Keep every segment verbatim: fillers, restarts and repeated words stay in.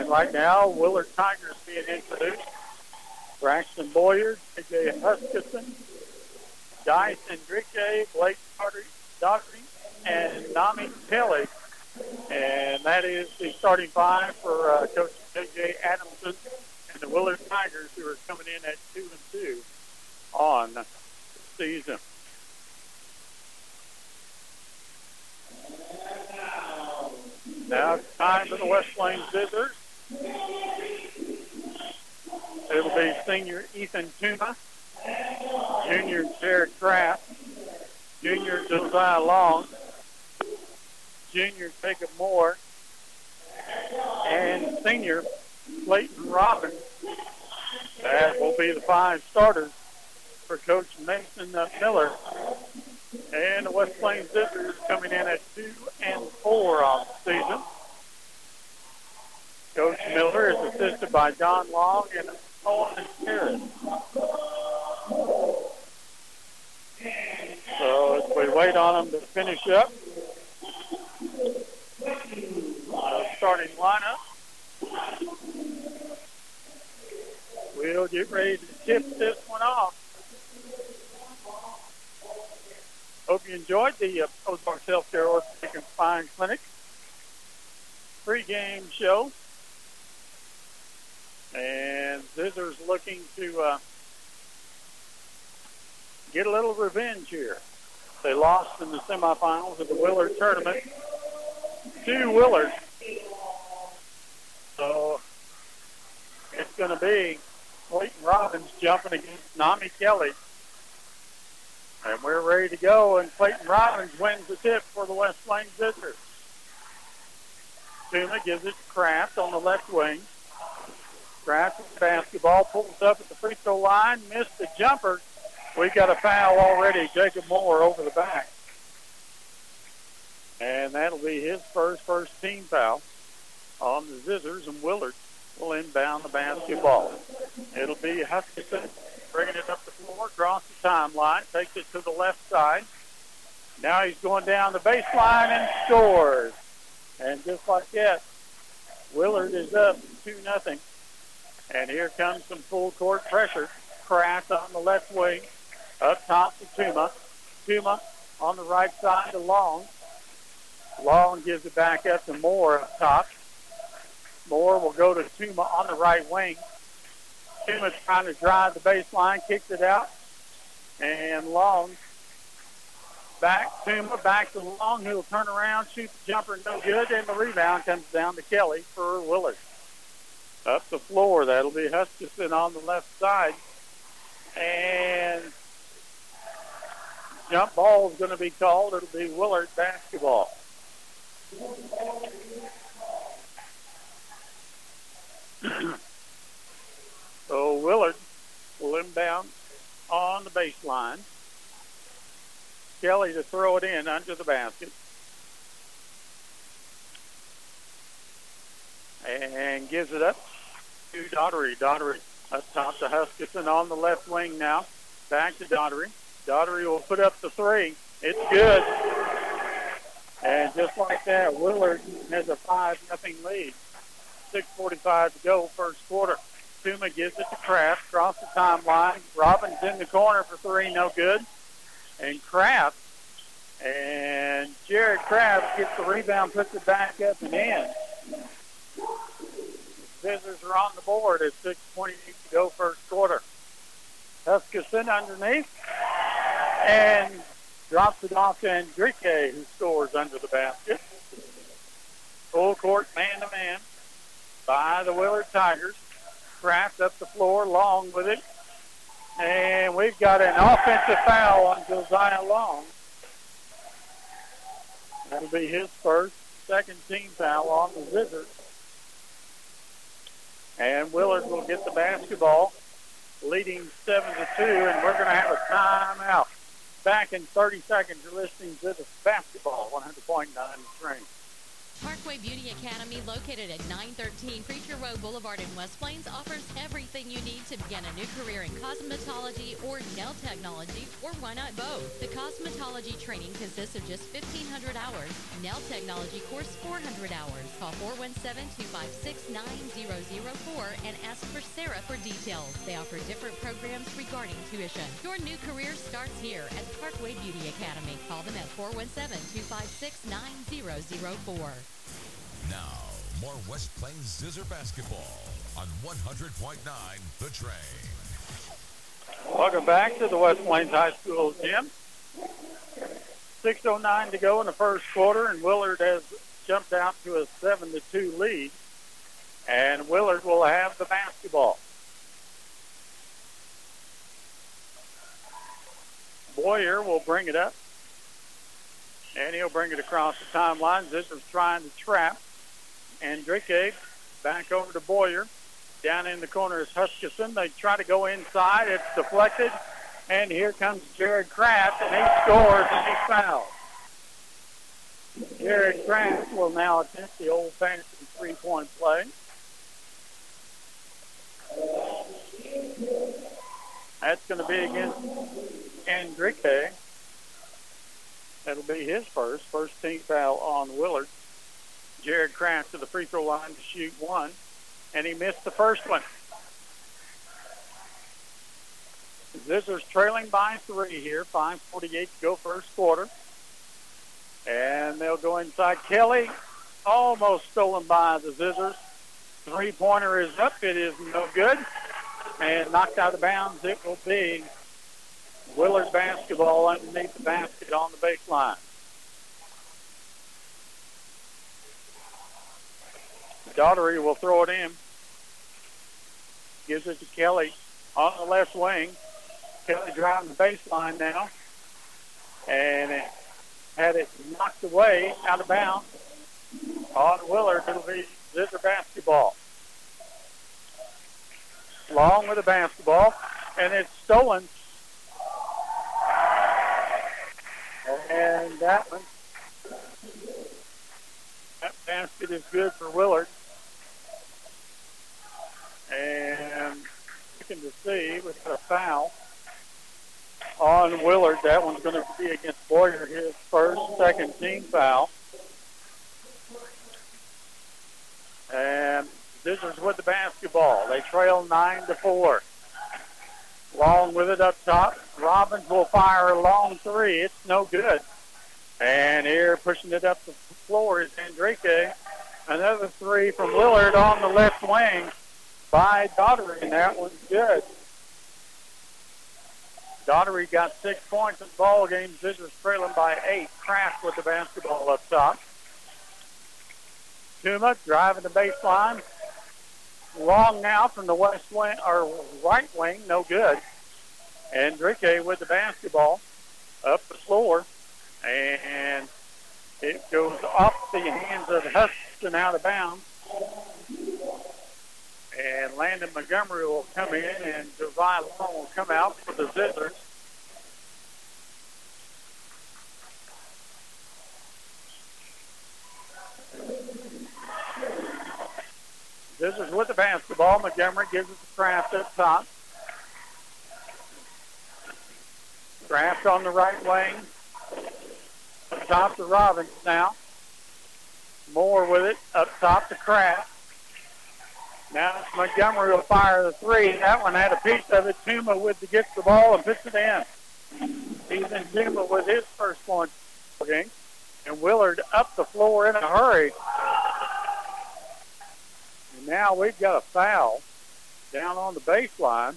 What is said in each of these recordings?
And right now, Willard Tigers being introduced. Braxton Boyer, J J Huskisson, Dice Enrique, Blake Daugherty, and Nami Kelly. And that is the starting five for uh, Coach J J Adamson and the Willard Tigers, who are coming in at two and two on the season. Now it's time for the West Plains visitors. It'll be senior Ethan Tuma, junior Jared Kraft, junior Josiah Long, junior Jacob Moore, and senior Clayton Robbins. That will be the five starters for Coach Mason uh, Miller. And the West Plains visitors coming in at two and four on the season. Coach Miller is assisted by John Long and Owen Harris. So as we wait on them to finish up, uh, starting lineup, we'll get ready to tip this one off. Hope you enjoyed the uh, Ozarks Healthcare Orthopedic and Spine Clinic pre-game show. And Scissors looking to uh, get a little revenge here. They lost in the semifinals of the Willard tournament to Willard. So it's going to be Clayton Robbins jumping against Nami Kelly. And we're ready to go, and Clayton Robbins wins the tip for the West Plains visitors. Tuma gives it to Kraft on the left wing. Kraft with the basketball, pulls up at the free throw line, missed the jumper. We've got a foul already, Jacob Moore over the back. And that'll be his first first team foul on the Scissors, and Willard will inbound the basketball. It'll be Huskisson bringing it up the floor, across the timeline, takes it to the left side. Now he's going down the baseline and scores. And just like that, Willard is up two nothing. And here comes some full court pressure. Kraft on the left wing, up top to Tuma. Tuma on the right side to Long. Long gives it back up to Moore up top. Moore will go to Tuma on the right wing. Tuma's trying to drive the baseline, kicks it out. And Long back, Tuma back to Long, who will turn around, shoot the jumper, no good. And the rebound comes down to Kelly for Willard. Up the floor, that'll be Huskisson on the left side. And jump ball is going to be called. It'll be Willard basketball. So Willard will inbound on the baseline. Kelly to throw it in under the basket. And gives it up to Daugherty. Daugherty up top to Huskisson on the left wing now. Back to Daugherty. Daugherty will put up the three. It's good. And just like that, Willard has a five nothing lead. six forty-five to go, first quarter. Tuma gives it to Kraft, across the timeline. Robbins in the corner for three, no good. And Kraft, and Jared Kraft gets the rebound, puts it back up and in. Scissors are on the board at six twenty-eight to go, first quarter. Huskisson underneath and drops it off to Enrique, who scores under the basket. Full court man-to-man by the Willard Tigers. Kraft up the floor, Long with it. And we've got an offensive foul on Josiah Long. That'll be his first, second team foul on the Scissors. And Willard will get the basketball, leading seven to two, and we're going to have a timeout. Back in thirty seconds, you're listening to the basketball, one hundred point nine Train. Parkway Beauty Academy, located at nine thirteen Preacher Road Boulevard in West Plains, offers everything you need to begin a new career in cosmetology or nail technology, or why not both? The cosmetology training consists of just fifteen hundred hours. Nail technology course, four hundred hours. Call four one seven, two five six, nine zero zero four and ask for Sarah for details. They offer different programs regarding tuition. Your new career starts here at Parkway Beauty Academy. Call them at four one seven, two five six, nine zero zero four. Now, more West Plains Scissor basketball on one hundred point nine The Train. Welcome back to the West Plains High School gym. six oh nine to go in the first quarter, and Willard has jumped out to a seven to two lead. And Willard will have the basketball. Boyer will bring it up. And he'll bring it across the timeline. Zizer's trying to trap. And Drake back over to Boyer. Down in the corner is Huskisson. They try to go inside. It's deflected. And here comes Jared Kraft, and he scores and he's fouled. Jared Kraft will now attempt the old-fashioned three-point play. That's going to be against Enrique. That'll be his first. First team foul on Willard. Jared Kraft to the free throw line to shoot one, and he missed the first one. Zizzer's trailing by three here. five forty-eight to go first quarter. And they'll go inside. Kelly almost stolen by the Zizzers. Three-pointer is up. It is no good. And knocked out of bounds. It will be Willard basketball underneath the basket on the baseline. Daughtery will throw it in. Gives it to Kelly on the left wing. Kelly driving the baseline now. And it had it knocked away out of bounds on Willard. It'll be Zizzer basketball. Long with the basketball. And it's stolen. And that one, that basket is good for Willard. And looking to see with a foul on Willard. That one's going to be against Boyer, his first, second team foul. And Zizzers with the basketball. They trail nine to four. Long with it up top. Robbins will fire a long three. It's no good. And here pushing it up the floor is Enrique. Another three from Willard on the left wing by Daughtery, and that one's good. Daughtery got six points in the ball game. Zizzers trailing by eight. Kraft with the basketball up top. Tuma driving the baseline. Long now from the west wing or right wing, no good. Enrique with the basketball up the floor, and it goes off the hands of Huston out of bounds. And Landon Montgomery will come in, and Josiah Long will come out for the Zizzers. Zizzers with the basketball. Montgomery gives it to Kraft up top. Kraft on the right wing. Up top to Robbins now. Moore with it. Up top to Kraft. Now it's Montgomery will fire the three. That one had a piece of it. Tuma with the gets the ball and puts it in. Ethan Tuma with his first point. And Willard up the floor in a hurry. And now we've got a foul down on the baseline.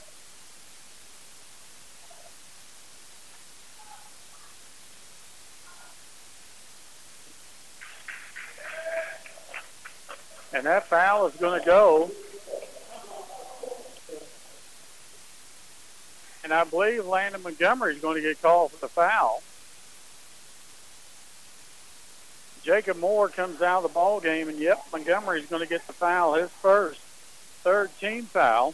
And that foul is going to go. And I believe Landon Montgomery is going to get called for the foul. Jacob Moore comes out of the ball game, and yep, Montgomery is going to get the foul, his first, third team foul.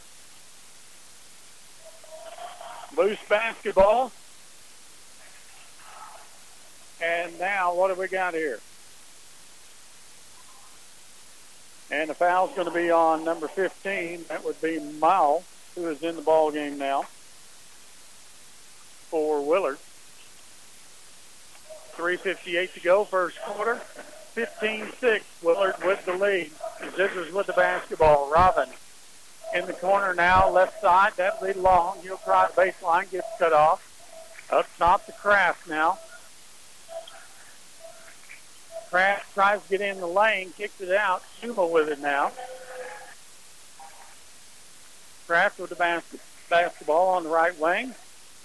Loose basketball. And now, what have we got here? And the foul's going to be on number fifteen. That would be Mile, who is in the ball game now for Willard. three fifty-eight to go, first quarter. fifteen six, Willard with the lead. The Zizzers with the basketball. Robin in the corner now, left side. That'll be long. He'll try the baseline, gets cut off. Up top to Kraft now. Kraft tries to get in the lane, kicks it out. Tuma with it now. Kraft with the basket, basketball on the right wing.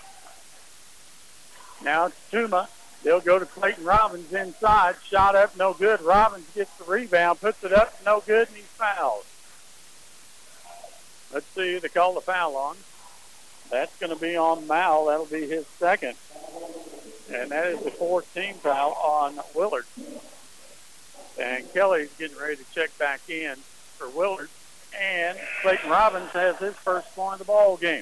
Now it's Tuma. They'll go to Clayton Robbins inside. Shot up, no good. Robbins gets the rebound, puts it up, no good, and he's fouled. Let's see who they call the foul on. That's going to be on Mal. That'll be his second. And that is the fourth team foul on Willard. And Kelly's getting ready to check back in for Willard. And Clayton Robbins has his first point of the ball game.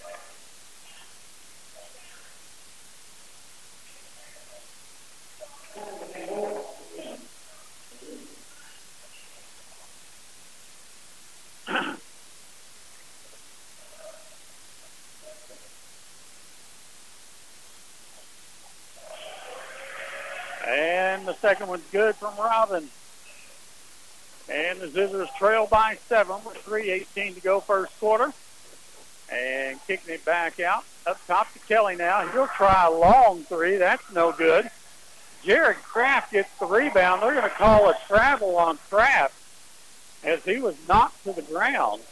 And the second one's good from Robin. And the Zizzers trail by seven with three eighteen to go first quarter. And kicking it back out. Up top to Kelly now. He'll try a long three. That's no good. Jared Kraft gets the rebound. They're going to call a travel on Kraft as he was knocked to the ground.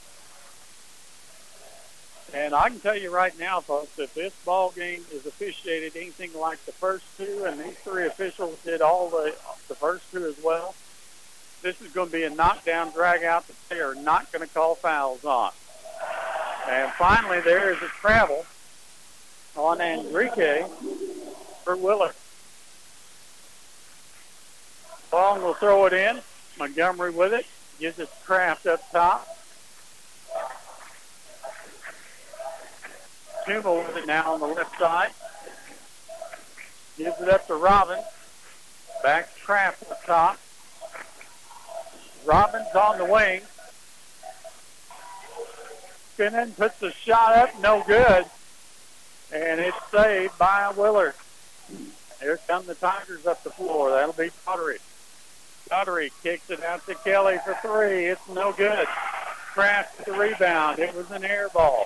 And I can tell you right now, folks, if this ball game is officiated anything like the first two, and these three officials did all the the first two as well, this is going to be a knockdown, drag out that they are not going to call fouls on. And finally, there is a travel on Enrique for Willard. Long will throw it in. Montgomery with it. Gives it to Kraft up top. Tuma with it now on the left side. Gives it up to Robbins. Back to Kraft up top. Robbins on the wing. Spinning, puts the shot up, no good. And it's saved by Willard. Here come the Tigers up the floor. That'll be Daughtery. Daughtery kicks it out to Kelly for three. It's no good. Kraft with the rebound. It was an air ball.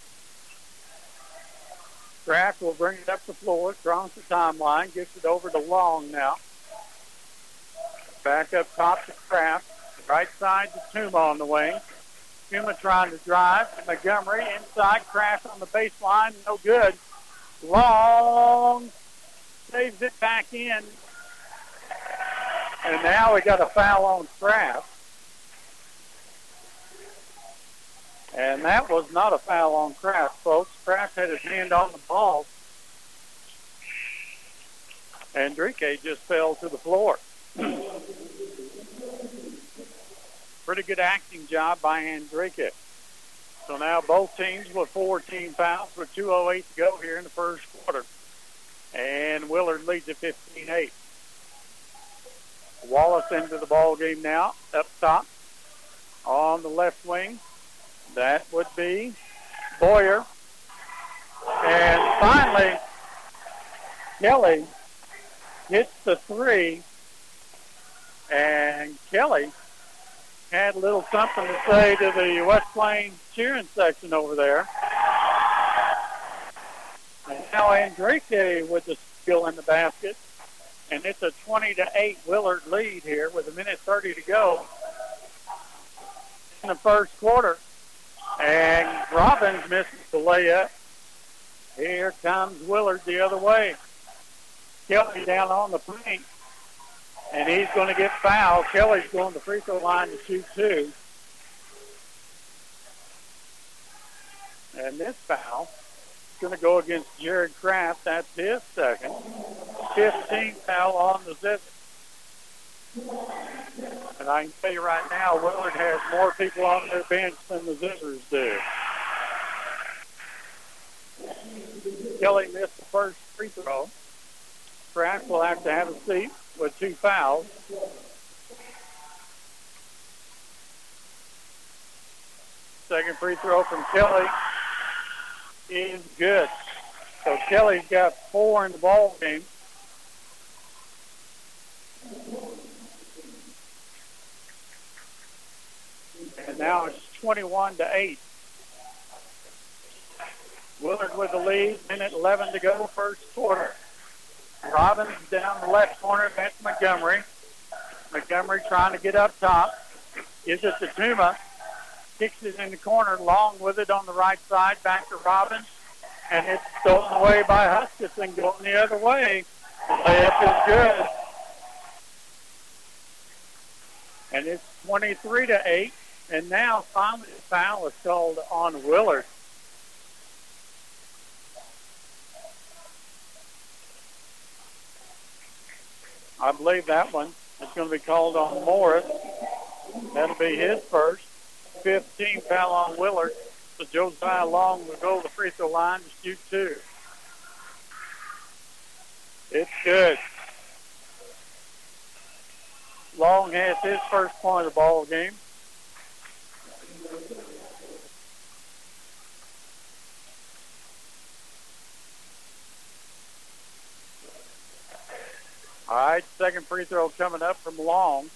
Kraft will bring it up the floor, across the timeline, gets it over to Long now. Back up top to Kraft. Right side to Tuma on the wing. Tuma trying to drive. Montgomery inside. Kraft on the baseline. No good. Long saves it back in. And now we got a foul on Kraft. And that was not a foul on Kraft, folks. Kraft had his hand on the ball. Enrique just fell to the floor. Pretty good acting job by Enrique. So now both teams with four team fouls with two oh eight to go here in the first quarter. And Willard leads at fifteen eight. Wallace into the ball game now, up top on the left wing. That would be Boyer. And finally, Kelly hits the three. And Kelly had a little something to say to the West Plains cheering section over there. And now Enrique with the skill in the basket. And it's a twenty to eight Willard lead here with a minute thirty to go in the first quarter. And Robbins misses the layup. Here comes Willard the other way. Kelly down on the paint. And he's going to get fouled. Kelly's going to the free throw line to shoot two. And this foul is going to go against Jared Kraft. That's his second. fifteenth foul on the Zizzers. And I can tell you right now, Willard has more people on their bench than the Zizzers do. Kelly missed the first free throw. Kraft will have to have a seat with two fouls. Second free throw from Kelly is good. So Kelly's got four in the ball game. And now it's twenty-one to eight. Willard with the lead. Minute eleven to go, first quarter. Robbins down the left corner. That's Montgomery. Montgomery trying to get up top. Gives it to Tuma. Kicks it in the corner. Long with it on the right side. Back to Robbins. And it's stolen away by Huskisson, going the other way. The layup is good. And it's twenty-three to eight. And now finally the foul is called on Willard. I believe that one is going to be called on Morris. That'll be his first. fifteen foul on Willard. So Josiah Long will go to the free throw line to shoot two. It's good. Long has his first point of the ball game. All right, second free throw coming up from Long.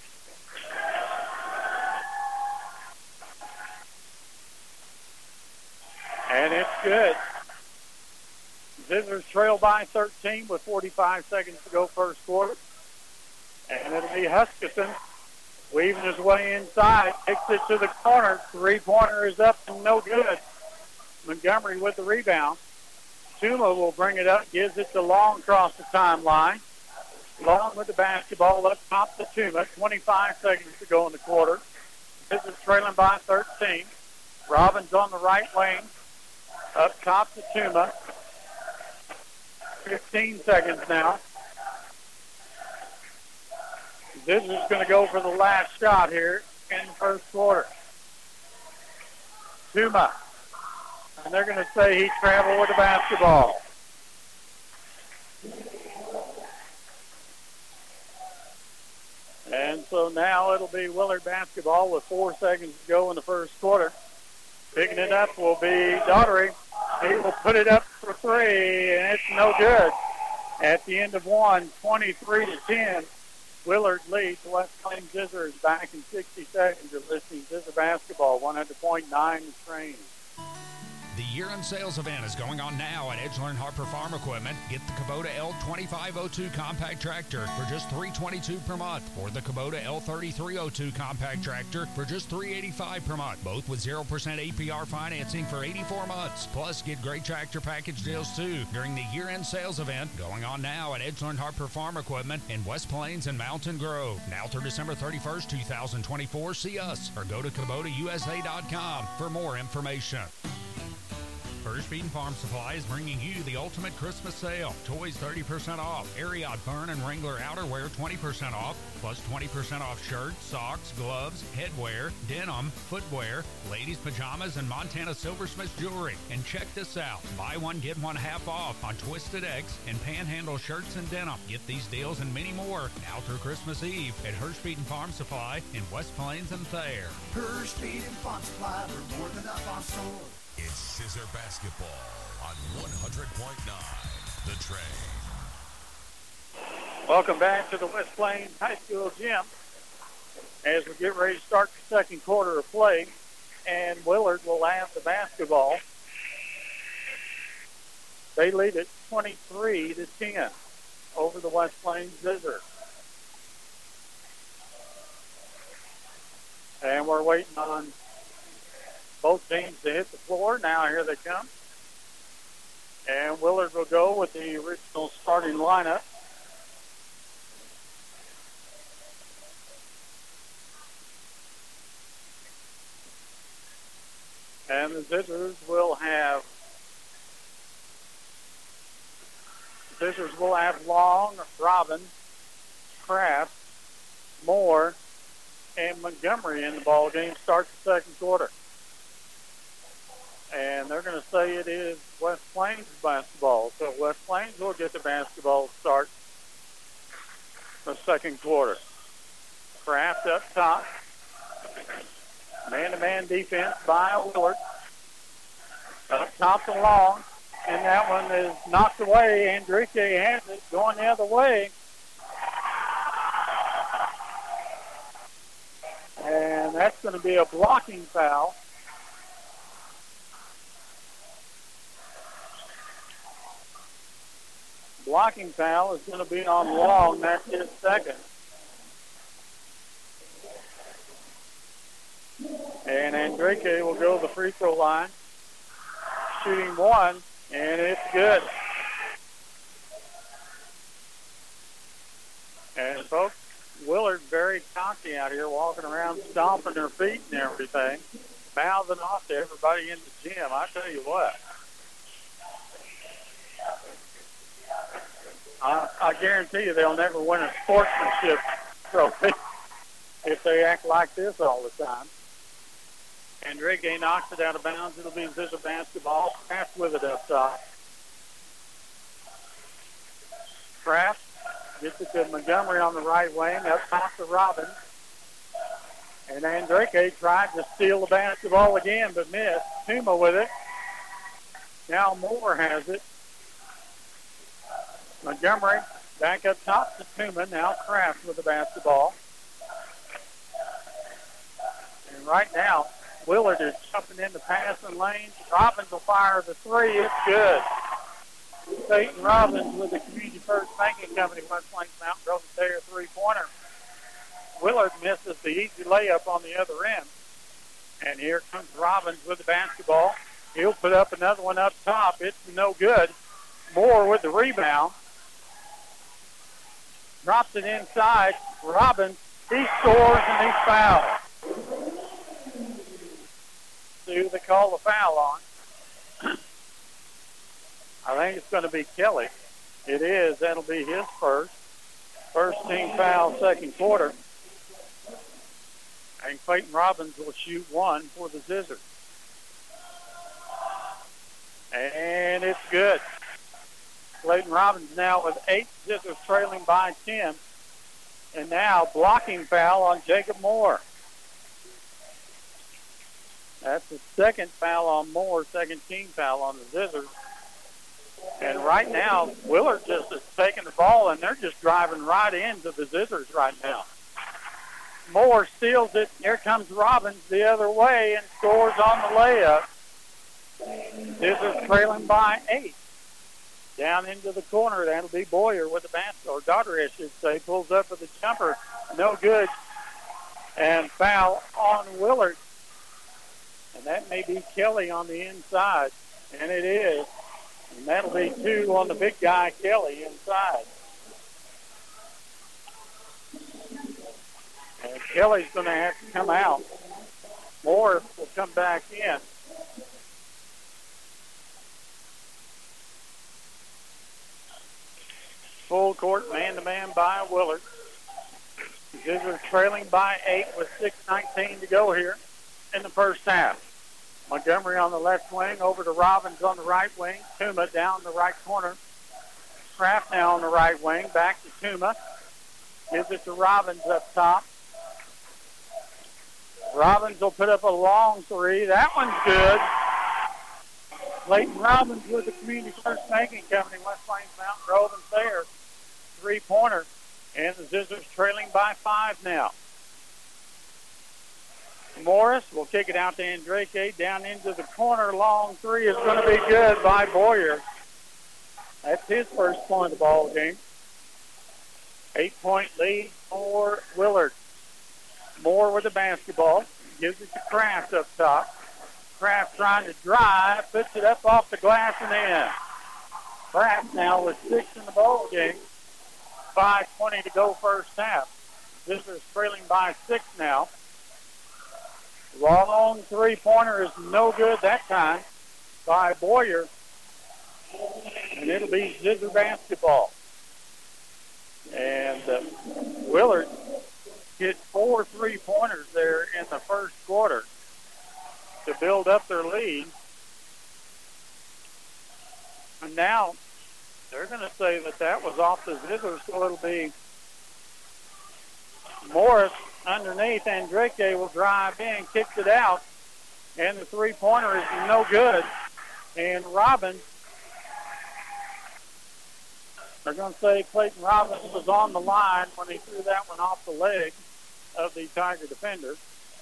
And it's good. Zizzers trail by thirteen with forty-five seconds to go first quarter. And it'll be Huskisson weaving his way inside. Takes it to the corner. Three-pointer is up and no good. Montgomery with the rebound. Tuma will bring it up. Gives it to Long across the timeline. Long with the basketball up top to Tuma. twenty-five seconds to go in the quarter. Zizzers trailing by thirteen. Robbins on the right wing. Up top to Tuma. fifteen seconds now. This is going to go for the last shot here in the first quarter. Tuma. And they're going to say he traveled with the basketball. And so now it'll be Willard basketball with four seconds to go in the first quarter. Picking it up will be Daughtery. He will put it up for three, and it's no good. At the end of one, twenty-three to ten, Willard leads. West Plains Zizzers back in sixty seconds. You're listening to Zizzer Basketball, one hundred point nine The Train. The year-end sales event is going on now at Edgeland Harper Farm Equipment. Get the Kubota L twenty-five oh two compact tractor for just three hundred twenty-two dollars per month, or the Kubota L thirty-three oh two compact tractor for just three hundred eighty-five dollars per month, both with zero percent A P R financing for eighty-four months. Plus, get great tractor package deals too during the year-end sales event going on now at Edgeland Harper Farm Equipment in West Plains and Mountain Grove. Now through December thirty-first, two thousand twenty-four. See us or go to Kubota U S A dot com for more information. Hurricane Farm Supply is bringing you the ultimate Christmas sale. Toys thirty percent off. Ariat Burn and Wrangler outerwear twenty percent off. Plus twenty percent off shirts, socks, gloves, headwear, denim, footwear, ladies' pajamas, and Montana Silversmith jewelry. And check this out. Buy one, get one half off on Twisted X and Panhandle shirts and denim. Get these deals and many more now through Christmas Eve at Hurricane Farm Supply in West Plains and Thayer. Hurricane Farm Supply, they're more than a farm store. It's Zizzer Basketball on one hundred point nine The Train. Welcome back to the West Plains High School gym as we get ready to start the second quarter of play. And Willard will have the basketball. They lead it twenty-three to ten over the West Plains Zizzers. And we're waiting on both teams to hit the floor. Now here they come. And Willard will go with the original starting lineup. And the Zizzers will have Zizzers will have Long, Robbins, Kraft, Moore, and Montgomery in the ball game. Starts the second quarter. And they're going to say it is West Plains basketball. So West Plains will get the basketball start the second quarter. Kraft up top. Man-to-man defense by Willard. Up top and long. And that one is knocked away. Enrique has it going the other way. And that's going to be a blocking foul. Blocking foul is going to be on Long. That's his second. And Enrique will go to the free throw line. Shooting one, and it's good. And folks, Willard very cocky out here, walking around, stomping their feet and everything, mouthing off to everybody in the gym. I tell you what. I, I guarantee you they'll never win a sportsmanship trophy if they act like this all the time. Enrique knocks it out of bounds. It'll be Zizzer basketball. Kraft with it up top. Kraft gets it to Montgomery on the right wing. Up top to Robbins. And Enrique tried to steal the basketball again, but missed. Tuma with it. Now Moore has it. Montgomery back up top to Tuma. Now Kraft with the basketball. And right now, Willard is jumping in the passing lane. Robbins will fire the three. It's good. Peyton Robbins with the Community First Banking Company, West Plains Mountain Grove Thayer three-pointer. Willard misses the easy layup on the other end. And here comes Robbins with the basketball. He'll put up another one up top. It's no good. Moore with the rebound. Drops it inside. Robbins, he scores and he's fouled. Who they call the foul on. I think it's going to be Kelly. It is. That'll be his first. First team foul, second quarter. And Clayton Robbins will shoot one for the Zizzers. And it's good. Clayton Robbins now with eight, Zizzers trailing by ten. And now blocking foul on Jacob Moore. That's the second foul on Moore, second team foul on the Zizzers. And right now, Willard just is taking the ball, and they're just driving right into the Zizzers right now. Moore steals it. Here comes Robbins the other way and scores on the layup. Zizzers trailing by eight. Down into the corner, that'll be Boyer with the basket, or Daughter, I should say, pulls up with the jumper. No good. And foul on Willard. And that may be Kelly on the inside. And it is. And that'll be two on the big guy, Kelly, inside. And Kelly's going to have to come out. Morris will come back in. Full court man-to-man by Willard. Zizzers trailing by eight with six nineteen to go here in the first half. Montgomery on the left wing, over to Robbins on the right wing. Tuma down the right corner. Kraft now on the right wing, back to Tuma. Gives it to Robbins up top. Robbins will put up a long three. That one's good. Clayton Robbins with the Community First Banking Company, West Plains Mountain Grove and Thayer. Three-pointer. And the Zizzers trailing by five now. Morris will kick it out to Enrique down into the corner. Long three is going to be good by Boyer. That's his first point of the ball game. Eight-point lead for Willard. Moore with the basketball. Gives it to Kraft up top. Kraft trying to drive. Puts it up off the glass and in. Kraft now with six in the ball game. five twenty to go first half. Zizzers trailing by six now. Long three-pointer is no good that time by Boyer. And it'll be Zizzer basketball. And uh, Willard hit four three-pointers there in the first quarter to build up their lead. And now they're going to say that that was off the Zizzers, so it'll be Morris underneath. Enrique will drive in, kicks it out, and the three-pointer is no good. And Robbins, they're going to say Clayton Robbins was on the line when he threw that one off the leg of the Tiger defender.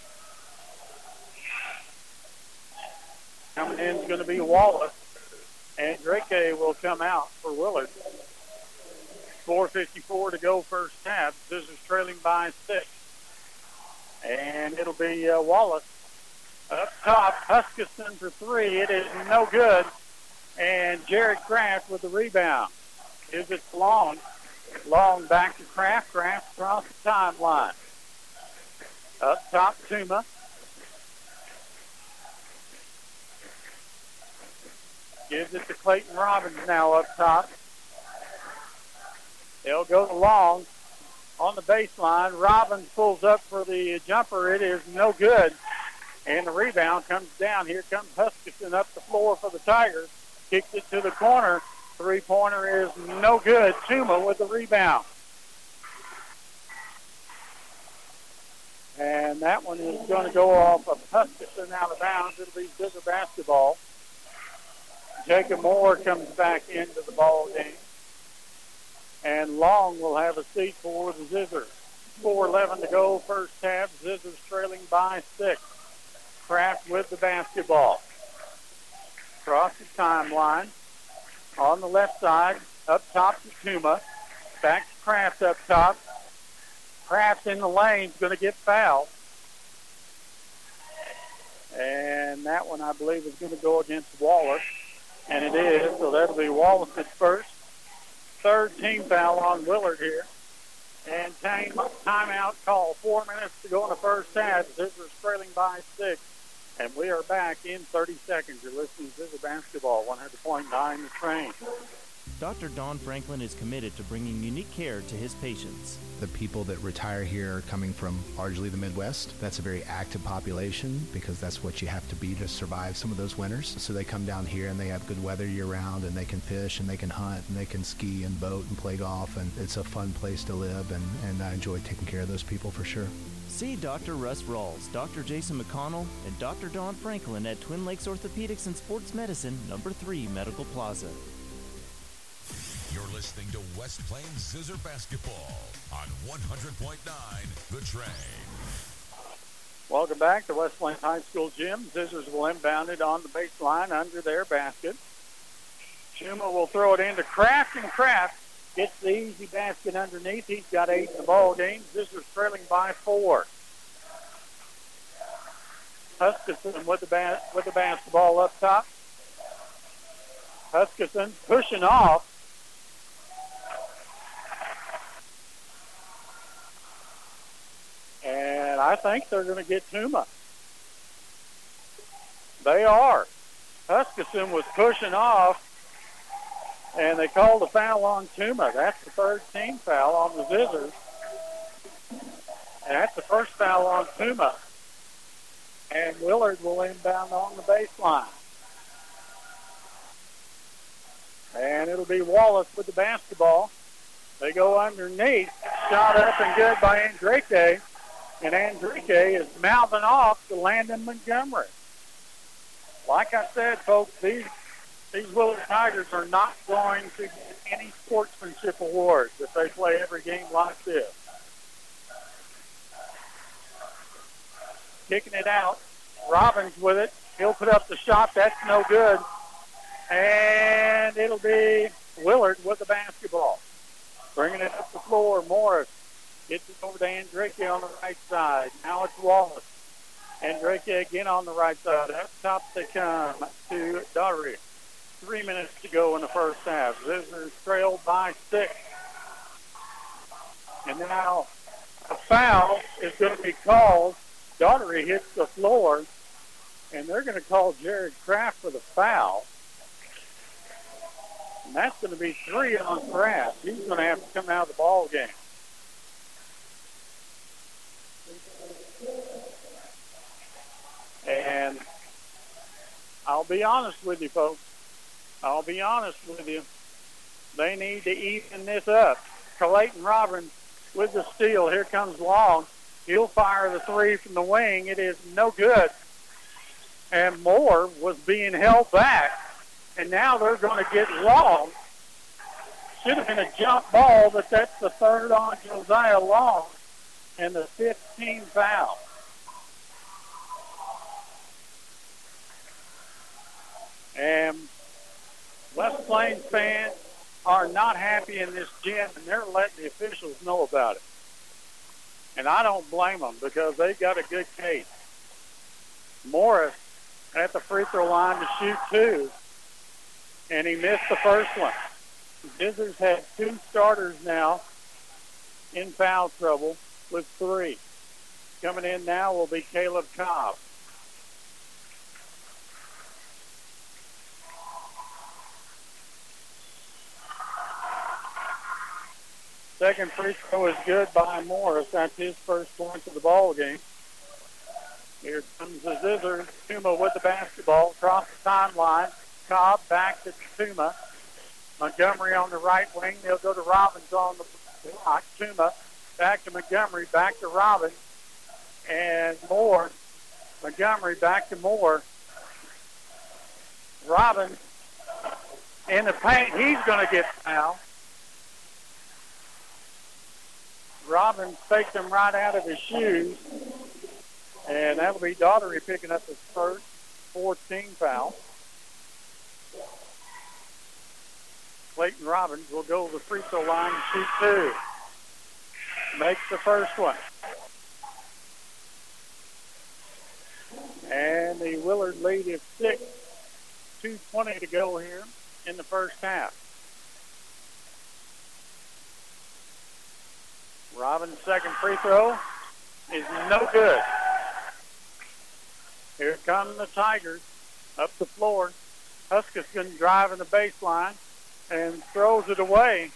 Coming in is going to be Wallace. Enrique will come out for Willard. four fifty-four to go first half. Scissors trailing by six. And it'll be uh, Wallace up top. Huskisson for three. It is no good. And Jared Kraft with the rebound. Gives it to Long. Long back to Kraft. Kraft across the timeline. Up top, Tuma. Gives it to Clayton Robbins now up top. They'll go to Long on the baseline. Robbins pulls up for the jumper. It is no good. And the rebound comes down. Here comes Huskisson up the floor for the Tigers. Kicks it to the corner. Three-pointer is no good. Tuma with the rebound. And that one is going to go off of Huskisson out of bounds. It'll be Scissor basketball. Jacob Moore comes back into the ball game. And Long will have a seat for the Scissors. four eleven to go first half. Scissors trailing by six. Kraft with the basketball. Across the timeline. On the left side. Up top to Tuma. Back to Kraft up top. Kraft in the lane is going to get fouled. And that one, I believe, is going to go against Wallace. And it is, so that'll be Wallace's first. Third team foul on Willard here. And time, timeout call. Four minutes to go in the first half. Scissors trailing by six. And we are back in thirty seconds. You're listening to Scissor Basketball, one hundred point nine The Train. Doctor Don Franklin is committed to bringing unique care to his patients. The people that retire here are coming from largely the Midwest. That's a very active population because that's what you have to be to survive some of those winters. So they come down here and they have good weather year-round, and they can fish and they can hunt and they can ski and boat and play golf, and it's a fun place to live, and, and I enjoy taking care of those people for sure. See Doctor Russ Rawls, Doctor Jason McConnell, and Doctor Don Franklin at Twin Lakes Orthopedics and Sports Medicine, number three Medical Plaza. You're listening to West Plains Scissor Basketball on one hundred point nine The Train. Welcome back to West Plains High School Gym. Scissors will inbound it on the baseline under their basket. Tuma will throw it into Kraft, and Kraft gets the easy basket underneath. He's got eight in the ball game. Scissors trailing by four. Huskisson with the ba- with the basketball up top. Huskisson pushing off. And I think they're going to get Tuma. They are. Huskisson was pushing off, and they called a foul on Tuma. That's the third team foul on the Scissors. And that's the first foul on Tuma. And Willard will inbound on the baseline. And it'll be Wallace with the basketball. They go underneath. Shot up and good by Enrique. And Enrique is mouthing off to Landon Montgomery. Like I said, folks, these these Willard Tigers are not going to get any sportsmanship awards if they play every game like this. Kicking it out. Robbins with it. He'll put up the shot. That's no good. And it'll be Willard with the basketball. Bringing it up the floor. Morris gets it over to Enrique on the right side. Now it's Wallace. Enrique again on the right side. Up top they come to Daugherty. Three minutes to go in the first half. Scissors trailed by six. And now a foul is going to be called. Daugherty hits the floor, and they're going to call Jared Kraft for the foul. And that's going to be three on Kraft. He's going to have to come out of the ball game. And I'll be honest with you, folks. I'll be honest with you. They need to even this up. Clayton Robbins with the steal. Here comes Long. He'll fire the three from the wing. It is no good. And Moore was being held back. And now they're going to get Long. Should have been a jump ball, but that's the third on Josiah Long. And the fifteenth foul. And West Plains fans are not happy in this gym, and they're letting the officials know about it. And I don't blame them because they got a good case. Morris at the free throw line to shoot two, and he missed the first one. Zizzers had two starters now in foul trouble with three. Coming in now will be Caleb Cobb. Second free throw is good by Morris. That's his first point of the ball game. Here comes the Zizzers. Tuma with the basketball across the timeline. Cobb back to Tuma. Montgomery on the right wing. They'll go to Robbins on the block. Tuma back to Montgomery, back to Robbins. And Moore. Montgomery back to Moore. Robbins in the paint. He's going to get fouled. Robbins faked him right out of his shoes. And that'll be Daughtery picking up his first fourteen foul. Clayton Robbins will go to the free throw line and shoot two. Makes the first one. And the Willard lead is six. two twenty to go here in the first half. Robbins' second free throw is no good. Here come the Tigers up the floor. Huskisson driving the baseline and throws it away.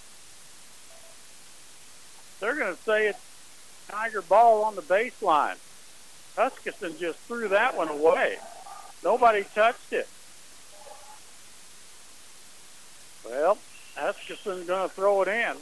They're going to say it's Tiger ball on the baseline. Huskisson just threw that one away. Nobody touched it. Well, Huskisson's going to throw it in.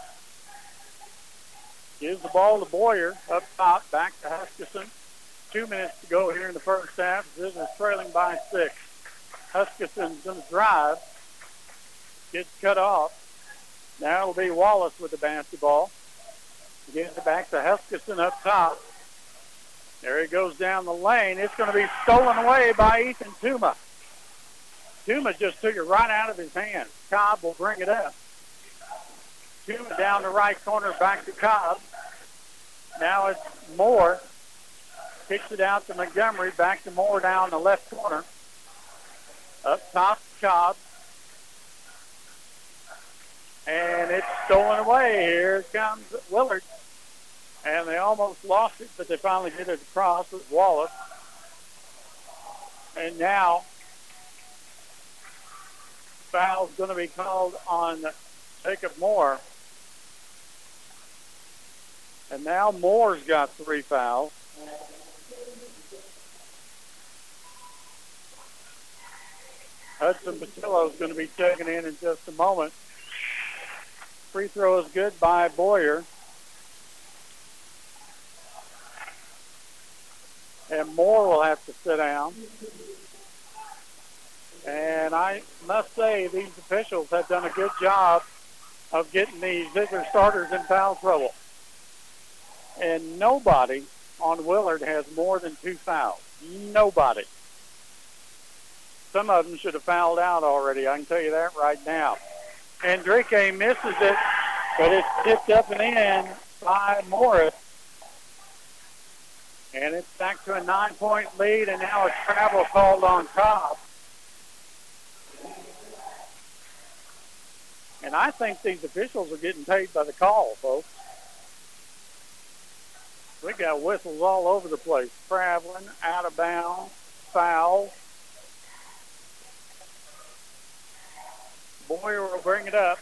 Gives the ball to Boyer up top, back to Huskisson. Two minutes to go here in the first half. Zizzers trailing by six. Huskisson's going to drive. Gets cut off. Now it'll be Wallace with the basketball. Gives it back to Huskisson up top. There he goes down the lane. It's going to be stolen away by Ethan Tuma. Tuma just took it right out of his hands. Cobb will bring it up. Tuma down the right corner, back to Cobb. Now it's Moore. Kicks it out to Montgomery, back to Moore down the left corner. Up top, Cobb. And it's stolen away. Here comes Willard. And they almost lost it, but they finally get it across with Wallace. And now, foul's going to be called on Jacob Moore. And now Moore's got three fouls. Hudson Patillo is going to be checking in in just a moment. Free throw is good by Boyer. And Moore will have to sit down. And I must say these officials have done a good job of getting these Zizzers starters in foul trouble. And nobody on Willard has more than two fouls. Nobody. Some of them should have fouled out already. I can tell you that right now. Enrique misses it, but it's tipped up and in by Morris. And it's back to a nine-point lead, and now a travel called on Cobb. And I think these officials are getting paid by the call, folks. We got whistles all over the place. Traveling, out of bounds, foul. Boyer will bring it up.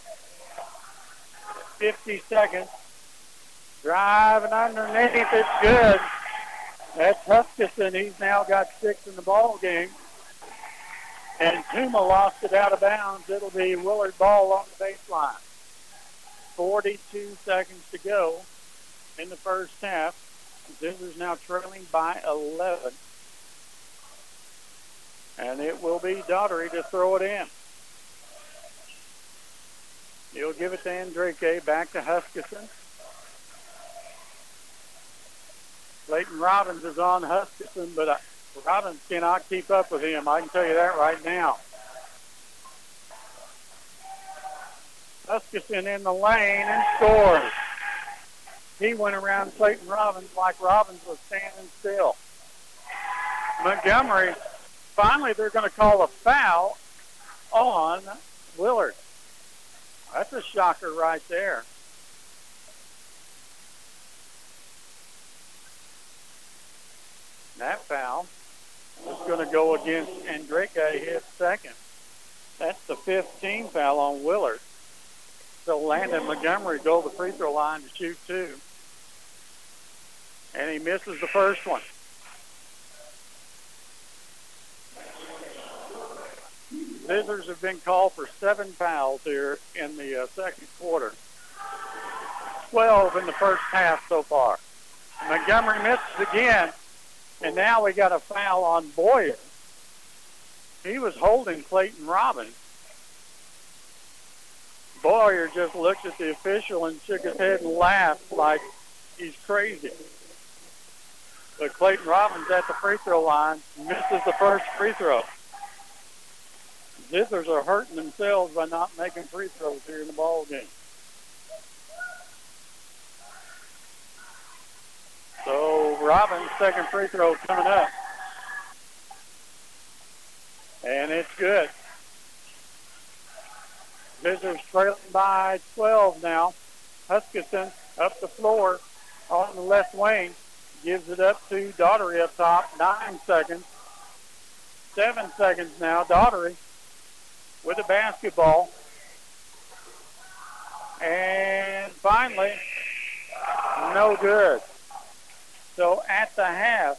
fifty seconds. Driving underneath. It's good. That's Huskisson. He's now got six in the ball game. And Tuma lost it out of bounds. It'll be Willard ball on the baseline. forty-two seconds to go in the first half. Scissors now trailing by eleven. And it will be Daughtery to throw it in. He'll give it to Enrique, back to Huskisson. Clayton Robbins is on Huskisson, but uh, Robbins cannot keep up with him. I can tell you that right now. Huskisson in the lane and scores. He went around Clayton Robbins like Robbins was standing still. Montgomery, finally they're going to call a foul on Willard. That's a shocker right there. That foul is going to go against Enrique, his second. That's the fifth team foul on Willard. So Landon Montgomery go to the free throw line to shoot two. And he misses the first one. Scissors have been called for seven fouls here in the uh, second quarter. twelve in the first half so far. Montgomery misses again. And now we got a foul on Boyer. He was holding Clayton Robbins. Boyer just looked at the official and shook his head and laughed like he's crazy. But Clayton Robbins at the free throw line misses the first free throw. Scissors are hurting themselves by not making free throws here in the ball game. So Robbins' second free throw coming up. And it's good. Scissors trailing by twelve now. Huskisson up the floor on the left wing. Gives it up to Daughtery up top. Nine seconds. Seven seconds now. Daughtery with the basketball. And finally, no good. So at the half,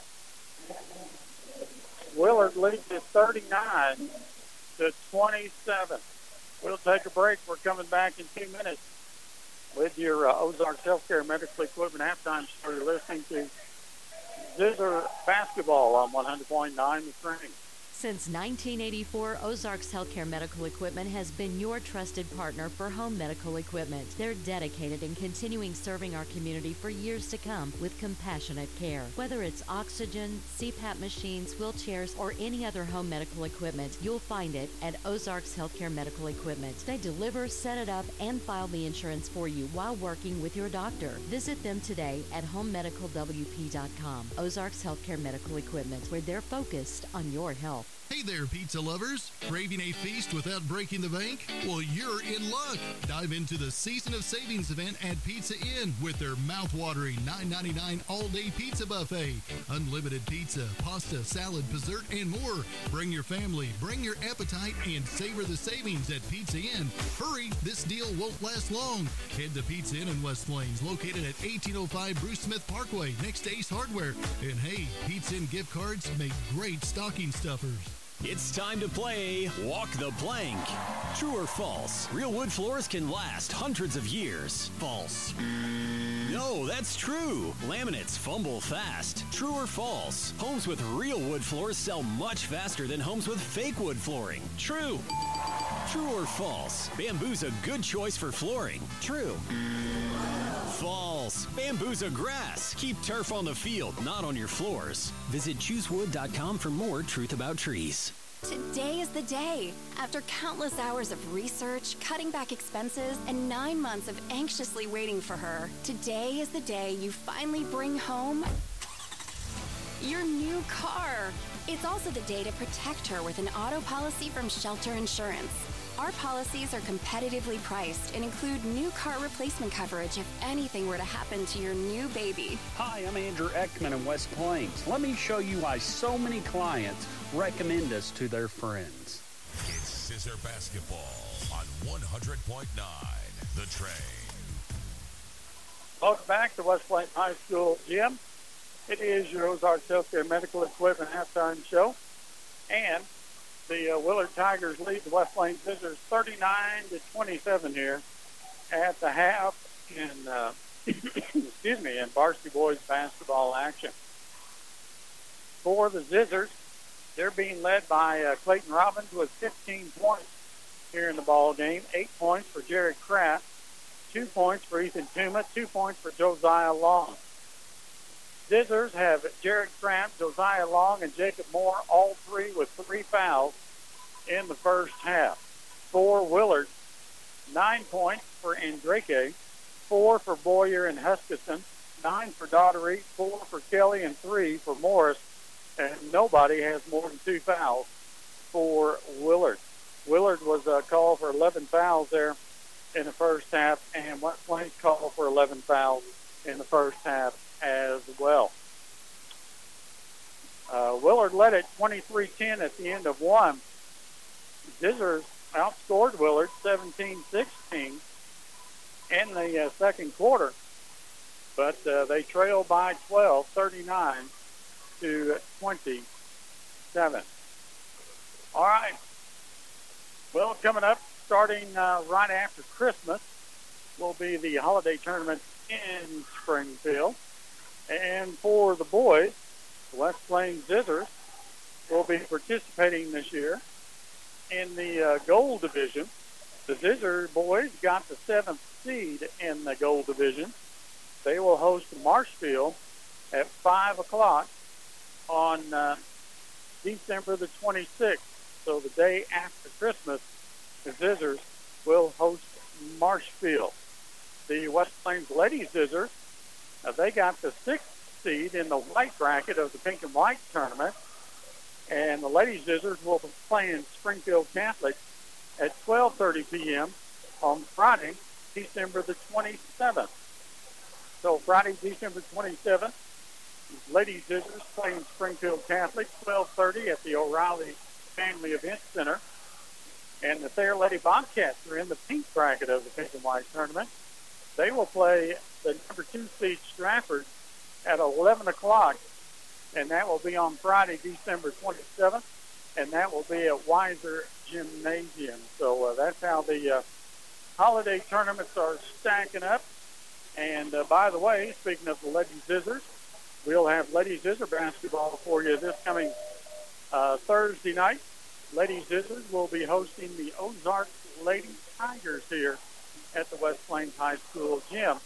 Willard leads at thirty-nine to twenty-seven. We'll take a break. We're coming back in two minutes with your uh, Ozarks Healthcare Medical Equipment halftime show. You're listening to Zizzer Basketball on one hundred point nine The Spring. Since nineteen eighty-four, Ozarks Healthcare Medical Equipment has been your trusted partner for home medical equipment. They're dedicated in continuing serving our community for years to come with compassionate care. Whether it's oxygen, C PAP machines, wheelchairs, or any other home medical equipment, you'll find it at Ozarks Healthcare Medical Equipment. They deliver, set it up, and file the insurance for you while working with your doctor. Visit them today at home medical w p dot com. Ozarks Healthcare Medical Equipment, where they're focused on your health. Hey there, pizza lovers. Craving a feast without breaking the bank? Well, you're in luck. Dive into the Season of Savings event at Pizza Inn with their mouth-watering nine ninety-nine all-day pizza buffet. Unlimited pizza, pasta, salad, dessert, and more. Bring your family, bring your appetite, and savor the savings at Pizza Inn. Hurry, this deal won't last long. Head to Pizza Inn in West Plains, located at eighteen oh five Bruce Smith Parkway, next to Ace Hardware. And hey, Pizza Inn gift cards make great stocking stuffers. It's time to play Walk the Plank. True or false? Real wood floors can last hundreds of years. False. No, that's true. Laminates fumble fast. True or false? Homes with real wood floors sell much faster than homes with fake wood flooring. True. True or false? Bamboo's a good choice for flooring. True. False. Bamboo's a grass. Keep turf on the field, not on your floors. Visit choose wood dot com for more truth about trees. Today is the day. After countless hours of research, cutting back expenses, and nine months of anxiously waiting for her, today is the day you finally bring home your new car. It's also the day to protect her with an auto policy from Shelter Insurance. Our policies are competitively priced and include new car replacement coverage if anything were to happen to your new baby. Hi, I'm Andrew Eckman in West Plains. Let me show you why so many clients recommend us to their friends. It's Scissor Basketball on one hundred point nine The Train. Welcome back to West Plains High School Gym. It is your Ozarks Healthcare Medical Equipment halftime show. And the uh, Willard Tigers lead the West Plains Scissors thirty-nine to twenty-seven here at the half in uh, excuse me, in varsity boys basketball action. For the Zizzers, they're being led by uh, Clayton Robbins with fifteen points here in the ball game. Eight points for Jared Kraft, two points for Ethan Tuma, two points for Josiah Long. Zizzers have Jared Kraft, Josiah Long, and Jacob Moore, all three with three fouls in the first half. For Willard, nine points for Andrake, four for Boyer and Huskisson, nine for Daughtery, four for Kelly, and three for Morris. And nobody has more than two fouls for Willard. Willard was uh, called for eleven fouls there in the first half, and West Plains called for eleven fouls in the first half as well. Uh, Willard led at twenty-three ten at the end of one. Zizzers outscored Willard seventeen sixteen in the uh, second quarter, but uh, they trailed by twelve, thirty-nine to twenty-seven. All right. Well, coming up, starting uh, right after Christmas, will be the holiday tournament in Springfield. And for the boys, the West Plains Zizzers will be participating this year in the uh, gold division. The Zizzer boys got the seventh seed in the gold division. They will host Marshfield at five o'clock on uh, December the twenty-sixth. So the day after Christmas, the Zizzers will host Marshfield. The West Plains Ladies Zizzers, uh, they got the sixth seed in the white bracket of the pink and white tournament. And the Ladies Zizzers will be playing Springfield Catholic at twelve thirty p.m. on Friday, December the twenty-seventh. So Friday, December twenty-seventh, Ladies Zizzers playing Springfield Catholic, twelve thirty at the O'Reilly Family Event Center. And the Thayer Lady Bobcats are in the pink bracket of the pink and white tournament. They will play the number two seed Stratford at eleven o'clock, and that will be on Friday, December twenty-seventh, and that will be at Weiser Gymnasium. So uh, that's how the uh, holiday tournaments are stacking up. And uh, by the way, speaking of the Ladies Zizzers, we'll have Ladies Zizzer basketball for you this coming uh, Thursday night. Ladies Zizzers will be hosting the Ozark Lady Tigers here at the West Plains High School gym.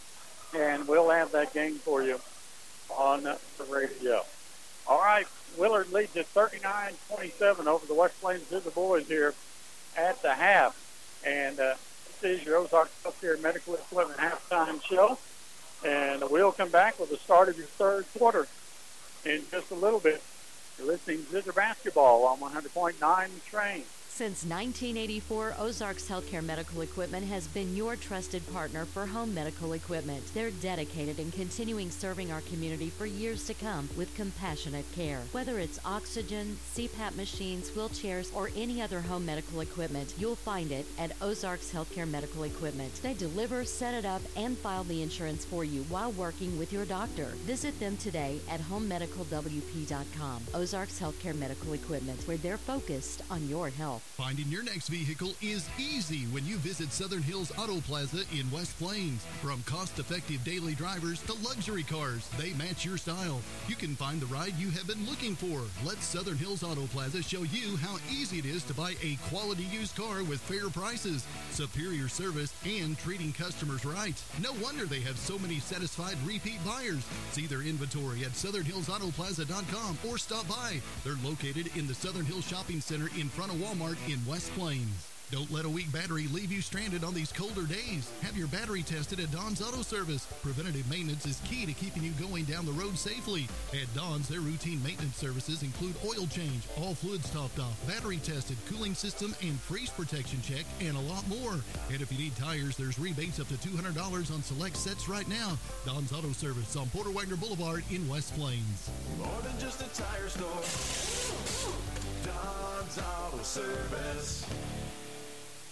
And we'll have that game for you on the radio. All right, Willard leads at thirty-nine twenty-seven over the West Plains Zizzer boys here at the half. And uh, this is your Ozark Healthcare Medical Equipment halftime show. And we'll come back with the start of your third quarter in just a little bit. You're listening to Zizzer Basketball on one hundred point nine The Train. Since nineteen eighty-four, Ozarks Healthcare Medical Equipment has been your trusted partner for home medical equipment. They're dedicated in continuing serving our community for years to come with compassionate care. Whether it's oxygen, C PAP machines, wheelchairs, or any other home medical equipment, you'll find it at Ozarks Healthcare Medical Equipment. They deliver, set it up, and file the insurance for you while working with your doctor. Visit them today at home medical w p dot com. Ozarks Healthcare Medical Equipment, where they're focused on your health. Finding your next vehicle is easy when you visit Southern Hills Auto Plaza in West Plains. From cost-effective daily drivers to luxury cars, they match your style. You can find the ride you have been looking for. Let Southern Hills Auto Plaza show you how easy it is to buy a quality used car with fair prices, superior service, and treating customers right. No wonder they have so many satisfied repeat buyers. See their inventory at southern hills auto plaza dot com or stop by. They're located in the Southern Hills Shopping Center in front of Walmart in West Plains. Don't let a weak battery leave you stranded on these colder days. Have your battery tested at Don's Auto Service. Preventative maintenance is key to keeping you going down the road safely. At Don's, their routine maintenance services include oil change, all fluids topped off, battery tested, cooling system, and freeze protection check, and a lot more. And if you need tires, there's rebates up to two hundred dollars on select sets right now. Don's Auto Service on Porter Wagner Boulevard in West Plains. More than just a tire store. Don's Auto Service.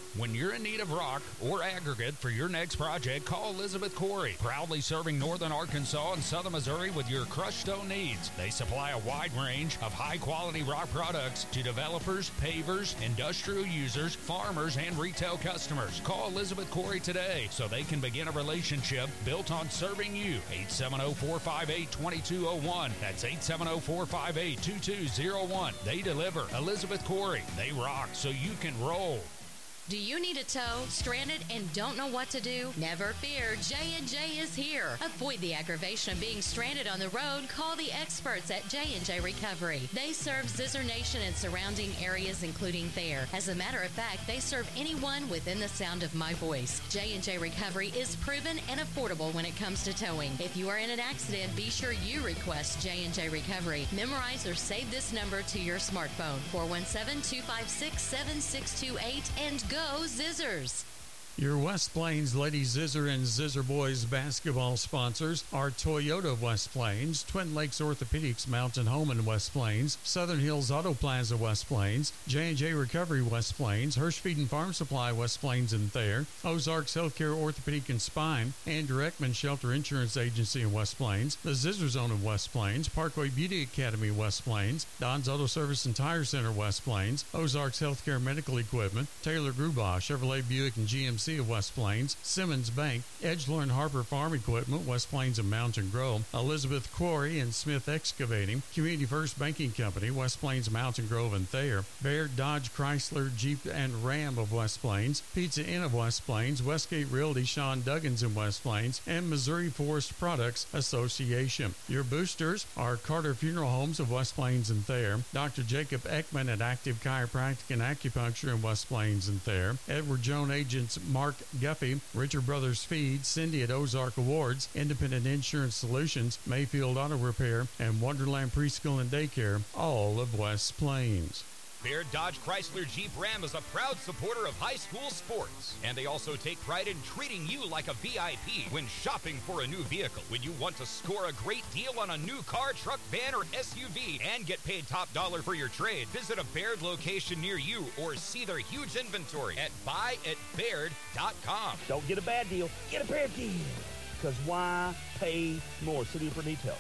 When you're in need of rock or aggregate for your next project, call Elizabeth Corey, proudly serving northern Arkansas and southern Missouri with your crushed stone needs. They supply a wide range of high-quality rock products to developers, pavers, industrial users, farmers, and retail customers. Call Elizabeth Corey today so they can begin a relationship built on serving you. eight seven zero, four five eight, two two zero one. That's eight seven zero, four five eight, two two zero one. They deliver. Elizabeth Corey. They rock so you can roll. Do you need a tow, stranded, and don't know what to do? Never fear, J and J is here. Avoid the aggravation of being stranded on the road. Call the experts at J and J Recovery. They serve Zizzer Nation and surrounding areas, including Thayer. As a matter of fact, they serve anyone within the sound of my voice. J and J Recovery is proven and affordable when it comes to towing. If you are in an accident, be sure you request J and J Recovery. Memorize or save this number to your smartphone, four one seven, two five six, seven six two eight, and go Zizzers. Your West Plains Lady Zizzer and Zizzer Boys basketball sponsors are Toyota of West Plains, Twin Lakes Orthopedics Mountain Home in West Plains, Southern Hills Auto Plaza West Plains, J and J Recovery West Plains, Hirschfeed and Farm Supply West Plains and Thayer, Ozarks Healthcare Orthopedic and Spine, Andrew Ekman Shelter Insurance Agency in West Plains, the Zizzer Zone in West Plains, Parkway Beauty Academy West Plains, Don's Auto Service and Tire Center West Plains, Ozarks Healthcare Medical Equipment, Taylor Grubaugh Chevrolet Buick and G M C of West Plains, Simmons Bank, Edgelord and Harper Farm Equipment, West Plains and Mountain Grove, Elizabeth Quarry and Smith Excavating, Community First Banking Company, West Plains, Mountain Grove and Thayer, Baird, Dodge, Chrysler, Jeep and Ram of West Plains, Pizza Inn of West Plains, Westgate Realty, Sean Duggins in West Plains, and Missouri Forest Products Association. Your boosters are Carter Funeral Homes of West Plains and Thayer, Doctor Jacob Ekman at Active Chiropractic and Acupuncture in West Plains and Thayer, Edward Joan Agents Mark Guffey, Richard Brothers Feed, Cindy at Ozark Awards, Independent Insurance Solutions, Mayfield Auto Repair, and Wonderland Preschool and Daycare, all of West Plains. Baird Dodge Chrysler Jeep Ram is a proud supporter of high school sports, and they also take pride in treating you like a V I P when shopping for a new vehicle. When you want to score a great deal on a new car, truck, van, or S U V and get paid top dollar for your trade, visit a Baird location near you or see their huge inventory at buy at baird dot com. Don't get a bad deal, get a Baird deal. Because why pay more? City for details.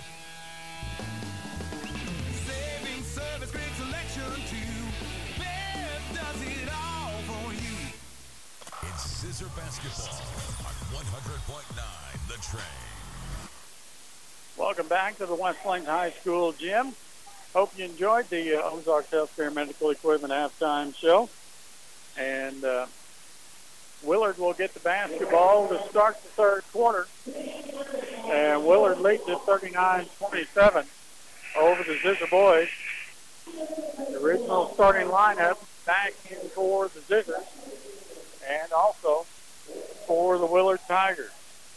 Saving service, great selection too. Does it all for you. It's Zizzer Basketball on one hundred point nine The Train. Welcome back to the West Plains High School gym. Hope you enjoyed the uh, Ozarks Healthcare Medical Equipment halftime show. And uh, Willard will get the basketball to start the third quarter. And Willard leads at thirty-nine twenty-seven over the Zizzer Boys. The original starting lineup back in for the Zizzers and also for the Willard Tigers.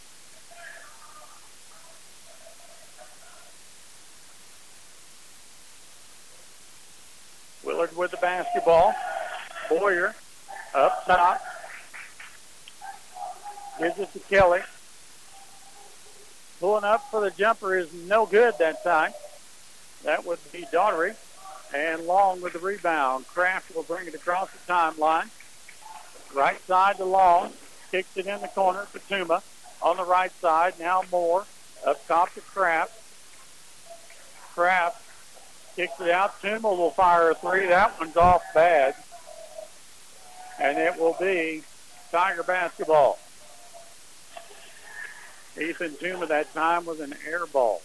Willard with the basketball. Boyer up top. Gives it to Kelly. Pulling up for the jumper is no good that time. That would be Daughtery. And Long with the rebound. Kraft will bring it across the timeline. Right side to Long. Kicks it in the corner. Fatuma on the right side. Now Moore. Up top to Kraft. Kraft kicks it out. Tuma will fire a three. That one's off bad. And it will be Tiger basketball. Ethan Tuma that time with an air ball.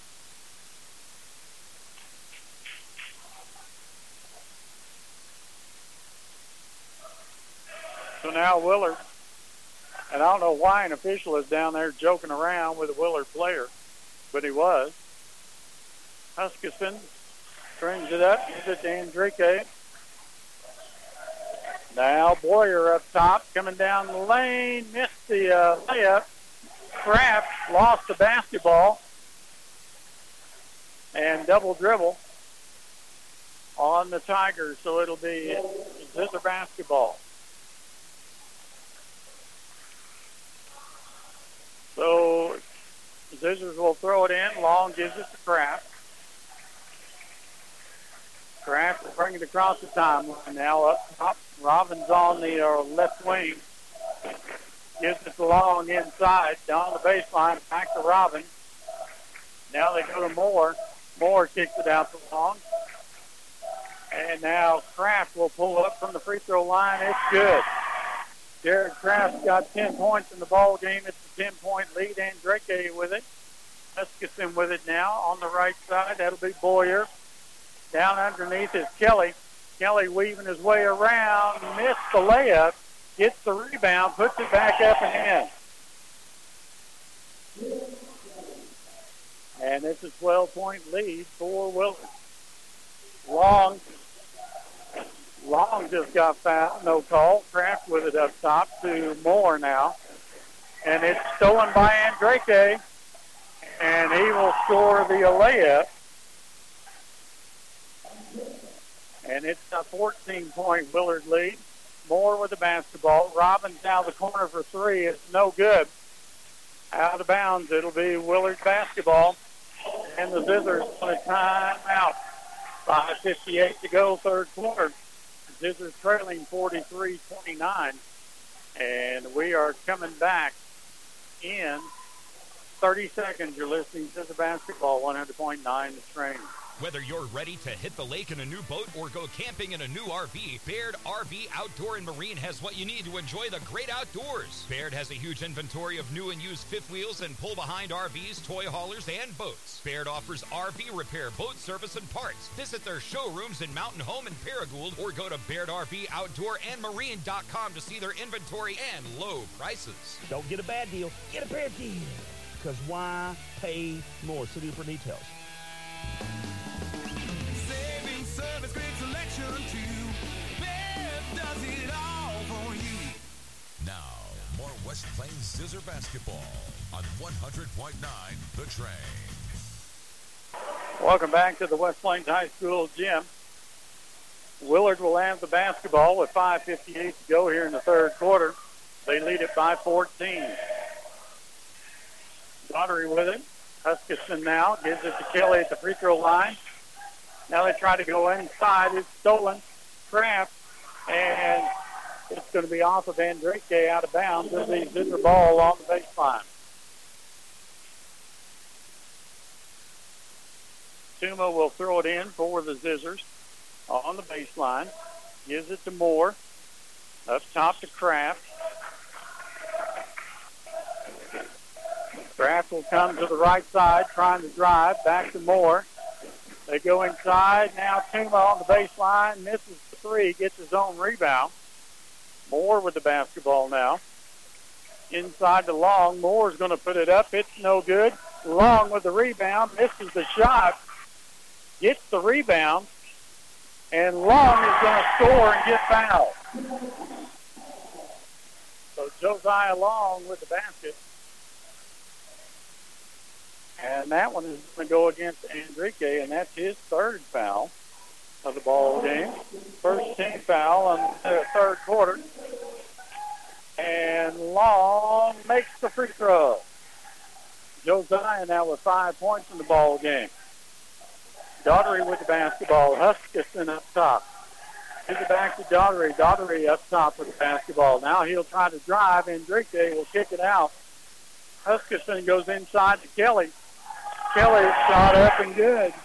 So now Willard, and I don't know why an official is down there joking around with a Willard player, but he was. Huskisson brings it up, gives it to Enrique. Now Boyer up top, coming down the lane, missed the uh, layup. Kraft lost the basketball and double dribble on the Tigers, so it'll be Zizzer basketball. So Zizzers will throw it in. Long gives it to Kraft. Kraft will bring bring it across the timeline now. Up top, Robbins on the uh, left wing. Gives it long inside, down the baseline, back to Robbins. Now they go to Moore. Moore kicks it out to long. And now Kraft will pull up from the free throw line. It's good. Jared Kraft's got ten points in the ball game. It's a ten-point lead. Andrake with it. Huskisson with it now on the right side. That'll be Boyer. Down underneath is Kelly. Kelly weaving his way around. Missed the layup. Gets the rebound. Puts it back up and in. And it's a twelve-point lead for Willard. Long. Long just got fouled. No call. Kraft with it up top to Moore now. And it's stolen by Andrake. And he will score the layup. And it's a fourteen-point Willard lead. Moore with the basketball. Robbins down the corner for three. It's no good. Out of bounds. It'll be Willard basketball. And the Scissors on a timeout. five fifty-eight to go, third quarter. Scissors trailing forty-three twenty-nine. And we are coming back in thirty seconds. You're listening to the basketball, one hundred point nine The Train. Whether you're ready to hit the lake in a new boat or go camping in a new R V, Baird R V Outdoor and Marine has what you need to enjoy the great outdoors. Baird has a huge inventory of new and used fifth wheels and pull-behind R Vs, toy haulers, and boats. Baird offers R V repair, boat service, and parts. Visit their showrooms in Mountain Home and Paragould or go to Baird R V Outdoor and Marine dot com to see their inventory and low prices. Don't get a bad deal, get a fair deal. Because why pay more? City for details. Saving service, great selection too. Bev does it all for you. Now, more West Plains Scissor basketball on one hundred point nine The Train. Welcome back to the West Plains High School gym. Willard will have the basketball with five fifty-eight to go here in the third quarter. They lead it by fourteen. Daughtery with it. Huskisson now gives it to Kelly at the free throw line. Now they try to go inside. It's stolen. Kraft. And it's going to be off of Andrake out of bounds. There's a Scissor ball on the baseline. Tuma will throw it in for the Scissors on the baseline. Gives it to Moore. Up top to Kraft. Kraft will come to the right side, trying to drive. Back to Moore. They go inside. Now Tuma on the baseline. Misses the three. Gets his own rebound. Moore with the basketball now. Inside to Long. Moore's going to put it up. It's no good. Long with the rebound. Misses the shot. Gets the rebound. And Long is going to score and get fouled. So Josiah Long with the basket. And that one is going to go against Enrique, and that's his third foul of the ball game. First team foul on the third quarter. And Long makes the free throw. Josiah now with five points in the ball game. Daughtery with the basketball. Huskisson up top. Gives it back to Daughtery. Daughtery up top with the basketball. Now he'll try to drive. Enrique will kick it out. Huskisson goes inside to Kelly. Kelly shot up and good.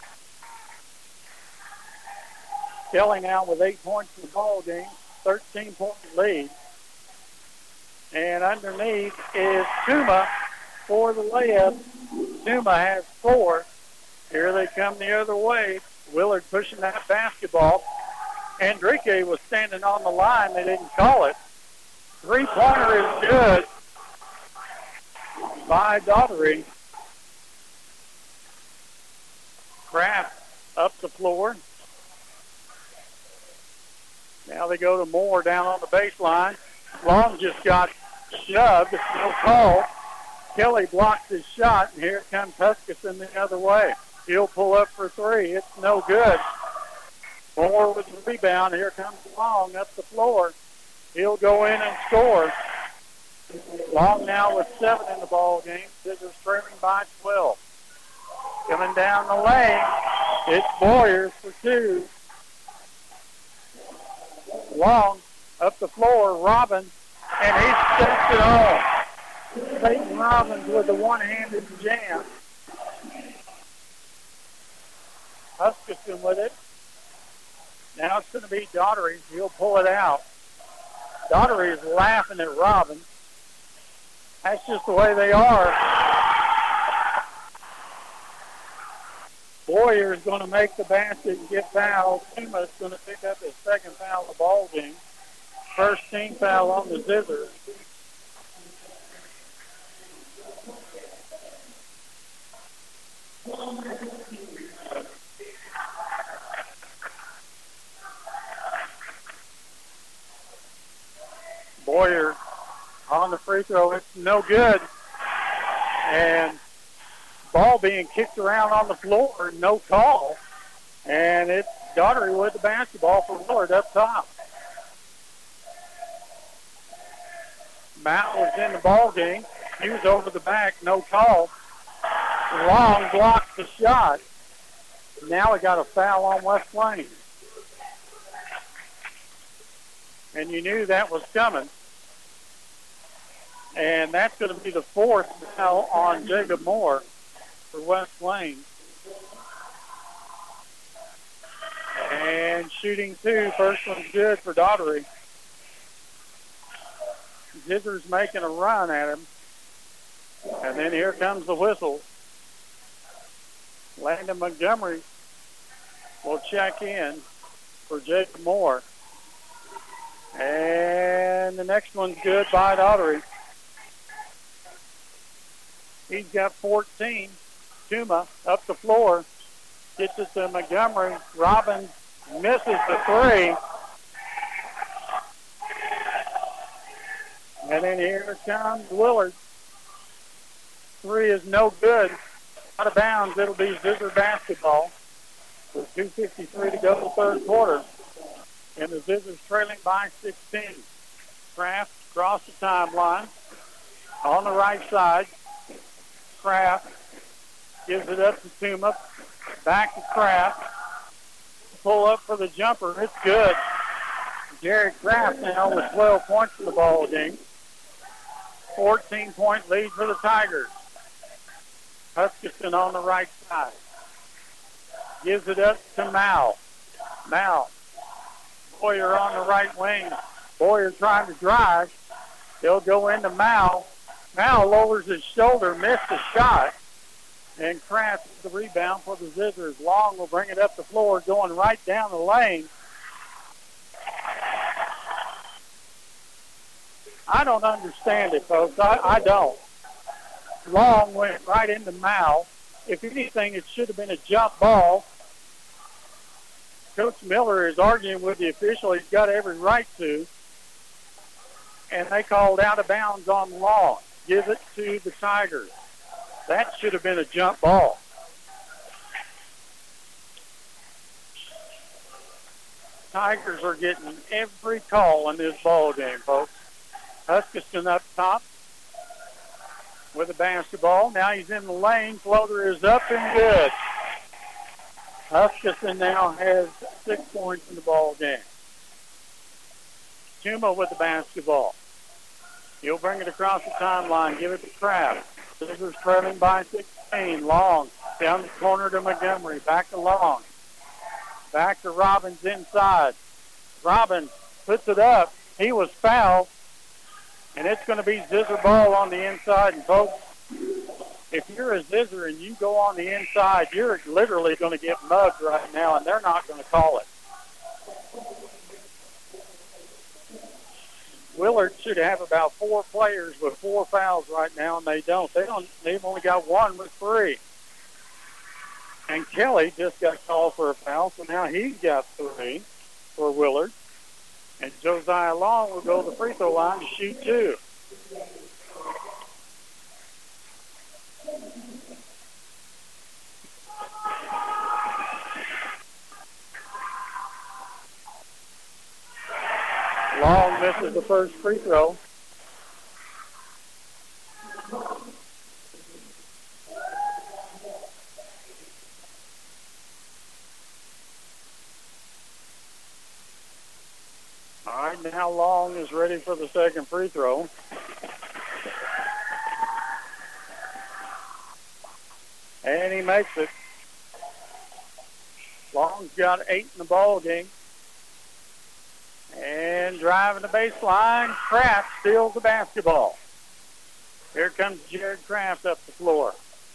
Kelly now with eight points in the ball game, thirteen-point lead. And underneath is Tuma for the layup. Tuma has four. Here they come the other way. Willard pushing that basketball. Enrique was standing on the line. They didn't call it. Three-pointer is good by Daughtery. Kraft up the floor. Now they go to Moore down on the baseline. Long just got shoved. No call. Kelly blocks his shot, and here comes Huskisson the other way. He'll pull up for three. It's no good. Moore with the rebound. Here comes Long up the floor. He'll go in and score. Long now with seven in the ball game. Scissors trailing by twelve. Coming down the lane, it's Boyers for two. Long up the floor, Robbins, and he steps it off. Peyton Robbins with the one-handed jam. Huskisson with it. Now it's going to be Daughtery. He'll pull it out. Daughtery is laughing at Robbins. That's just the way they are. Boyer is going to make the basket and get fouled. Tuma is going to pick up his second foul of the ball game. First team foul on the Scissors. Boyer on the free throw. It's no good. And ball being kicked around on the floor, no call. And it's Daughtery with the basketball for Willard up top. Matt was in the ball game. He was over the back, no call. Long blocks the shot. Now we got a foul on West Plains. And you knew that was coming. And that's going to be the fourth foul on Jacob Moore for West Plains. And shooting two. First one's good for Daughtery. Zizer's making a run at him. And then here comes the whistle. Landon Montgomery will check in for Jacob Moore. And the next one's good by Daughtery. He's got fourteen. Tuma up the floor. Gets it to Montgomery. Robbins misses the three. And then here comes Willard. Three is no good. Out of bounds. It'll be Zizzer basketball with two fifty-three to go in the third quarter. And the Zizzers trailing by sixteen. Kraft across the timeline. On the right side. Kraft gives it up to Tuma. Back to Kraft. Pull up for the jumper. It's good. Jared Kraft now with twelve points in the ball game. fourteen-point lead for the Tigers. Huskisson on the right side. Gives it up to Mao. Mao. Boyer on the right wing. Boyer trying to drive. He'll go into Mao. Mao lowers his shoulder, missed the shot. And Kraft the rebound for the Zizzers. Long will bring it up the floor, going right down the lane. I don't understand it, folks. I, I don't. Long went right into Mao. If anything, it should have been a jump ball. Coach Miller is arguing with the official. He's got every right to. And they called out of bounds on Long. Give it to the Tigers. That should have been a jump ball. Tigers are getting every call in this ball game, folks. Huskisson up top with the basketball. Now he's in the lane. Floater is up and good. Huskisson now has six points in the ball game. Tuma with the basketball. He'll bring it across the timeline. Give it to Kraft. Scissors trailing by sixteen. Long down the corner to Montgomery. Back to Long. Back to Robbins inside. Robbins puts it up. He was fouled. And it's going to be Zizzer ball on the inside. And, folks, if you're a Zizzer and you go on the inside, you're literally going to get mugged right now, and they're not going to call it. Willard should have about four players with four fouls right now, and they don't. They don't. They've only got one with three. And Kelly just got called for a foul, so now he's got three for Willard. And Josiah Long will go to the free throw line to shoot two. Long misses the first free throw. Right now, Long is ready for the second free throw. And he makes it. Long's got eight in the ball game. And driving the baseline, Kraft steals the basketball. Here comes Jared Kraft up the floor.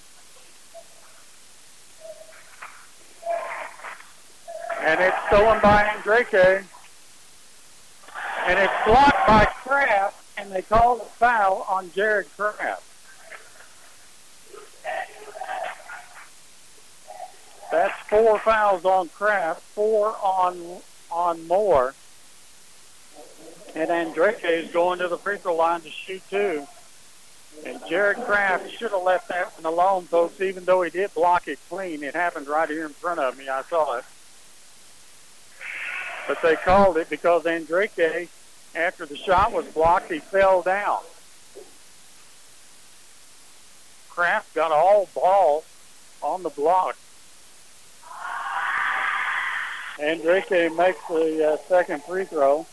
And it's stolen by Andrake. And it's blocked by Kraft, and they call the foul on Jared Kraft. That's four fouls on Kraft, four on on Moore. And Andrake is going to the free throw line to shoot two. And Jared Kraft should have left that one alone, folks, even though he did block it clean. It happened right here in front of me. I saw it. But they called it because Andrake, after the shot was blocked, he fell down. Kraft got all ball on the block. Andrake makes the uh, second free throw.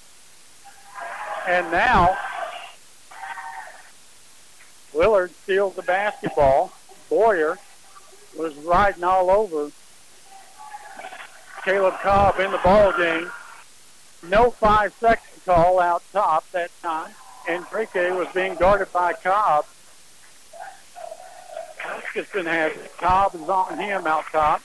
And now Willard steals the basketball. Boyer was riding all over Caleb Cobb in the ball game. No five-second call out top that time. Andrake was being guarded by Cobb. Hutchinson has it. Cobb is on him out top.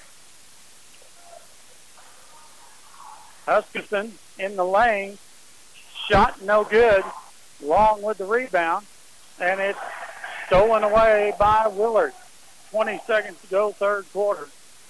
Hutchinson in the lane. Shot no good. Long with the rebound. And it's stolen away by Willard. twenty seconds to go, third quarter.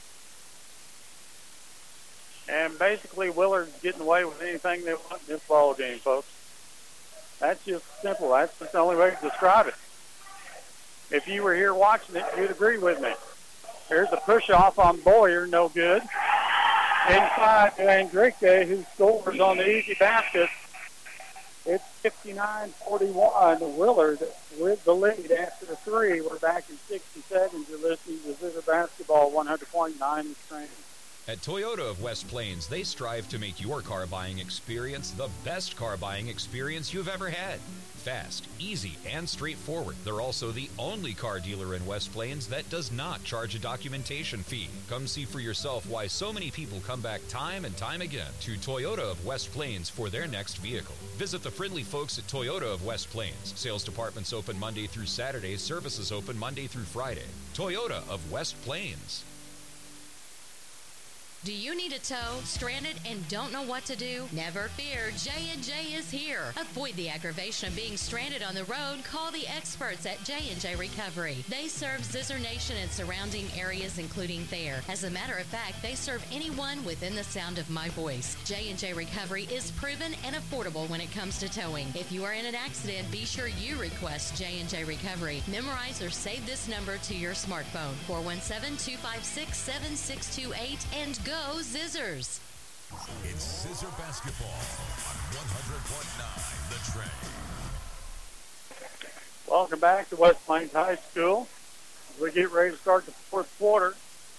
And basically Willard's getting away with anything they want in this ball game, folks. That's just simple. That's just the only way to describe it. If you were here watching it, you'd agree with me. Here's a push-off on Boyer, no good. Inside to Andrake, who scores on the easy basket. It's fifty-nine forty-one. Willard with the lead after the three. We're back in sixty seconds. You're listening to Zizzer Basketball one hundred point nine The Train. At Toyota of West Plains, they strive to make your car buying experience the best car buying experience you've ever had. Fast, easy, and straightforward. They're also the only car dealer in West Plains that does not charge a documentation fee. Come see for yourself why so many people come back time and time again to Toyota of West Plains for their next vehicle. Visit the friendly folks at Toyota of West Plains. Sales departments open Monday through Saturday. Services open Monday through Friday. Toyota of West Plains. Do you need a tow, stranded, and don't know what to do? Never fear, J and J is here. Avoid the aggravation of being stranded on the road. Call the experts at J and J Recovery. They serve Zizzer Nation and surrounding areas, including Thayer. As a matter of fact, they serve anyone within the sound of my voice. J and J Recovery is proven and affordable when it comes to towing. If you are in an accident, be sure you request J and J Recovery. Memorize or save this number to your smartphone, four one seven, two five six, seven six two eight, and go Zizzers. It's Zizzer Basketball on one hundred point nine The Train. Welcome back to West Plains High School. We get ready to start the fourth quarter.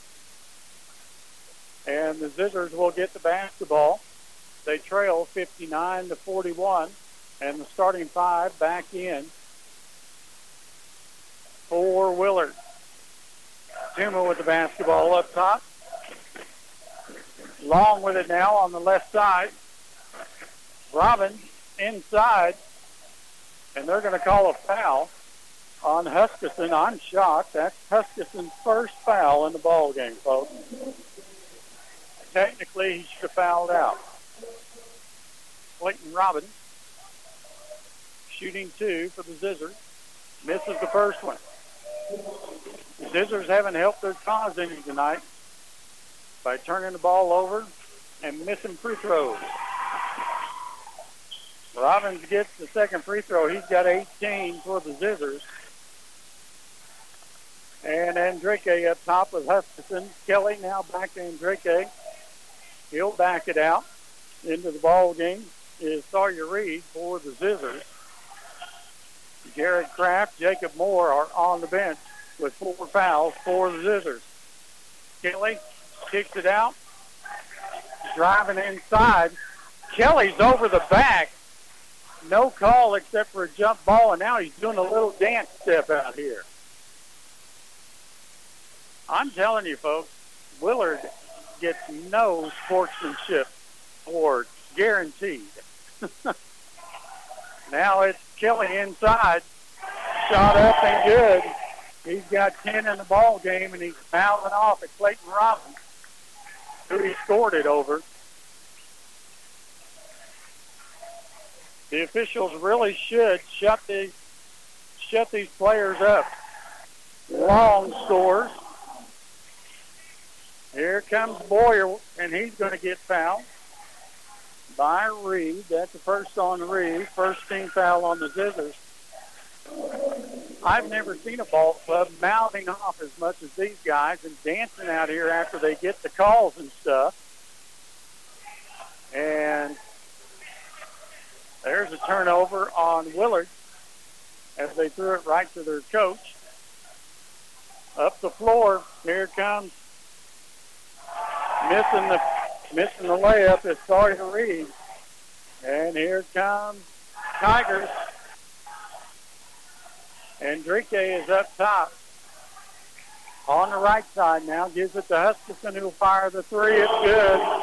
And the Zizzers will get the basketball. They trail fifty-nine to forty-one. And the starting five back in for Willard. Tuma with the basketball up top. Long with it now on the left side. Robin inside. And they're going to call a foul on Huskisson. I'm shocked. That's Huskisson's first foul in the ball game, folks. Technically, he should have fouled out. Clayton Robin shooting two for the Zizzers. Misses the first one. The Zizzers haven't helped their cause any tonight by turning the ball over and missing free throws. Robbins gets the second free throw. He's got eighteen for the Zizzers. And Andrake up top with Huskisson. Kelly now back to Andrake. He'll back it out. Into the ball game is Sawyer Reed for the Zizzers. Jared Kraft, Jacob Moore are on the bench with four fouls for the Zizzers. Kelly kicks it out. Driving inside Kelly's over the back. No call except for a jump ball, and now he's doing a little dance step out here. I'm telling you, folks, Willard gets no sportsmanship award, guaranteed. Now it's Kelly inside. Shot up and good. He's got ten in the ball game, and he's mouthing off at Clayton Robbins, who he scored it over. The officials really should shut these shut these players up. Long scores. Here comes Boyer, and he's going to get fouled by Reed. That's the first on Reed. First team foul on the Zizzers. I've never seen a ball club mouthing off as much as these guys and dancing out here after they get the calls and stuff. And there's a turnover on Willard as they threw it right to their coach. Up the floor, here comes missing the missing the layup is Sawyer Reed. And here comes Tigers. Enrique is up top. On the right side now, gives it to Huskisson, who will fire the three. It's good.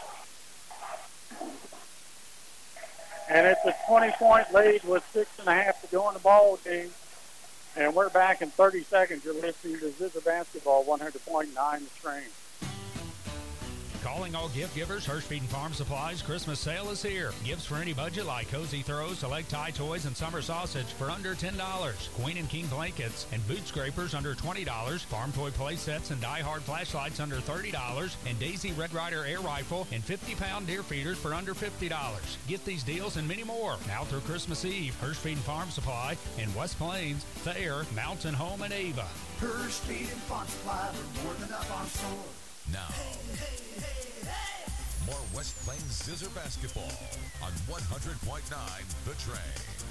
And it's a twenty-point lead with six and a half to go in the ball game. And we're back in thirty seconds. You're listening to Zizzer Basketball, one hundred point nine The Train. Calling all gift givers, Hirschfeed and Farm Supplies Christmas sale is here. Gifts for any budget like Cozy Throws, Select Tie Toys, and Summer Sausage for under ten dollars. Queen and King blankets and boot scrapers under twenty dollars. Farm Toy play sets and Die Hard flashlights under thirty dollars. And Daisy Red Ryder air rifle and fifty pound deer feeders for under fifty dollars. Get these deals and many more now through Christmas Eve. Hirschfeed and Farm Supply in West Plains, Thayer, Mountain Home, and Ava. Hirschfeed and Farm Supply are more than up on store. Now, more West Plains Zizzer Basketball on one hundred point nine The Train.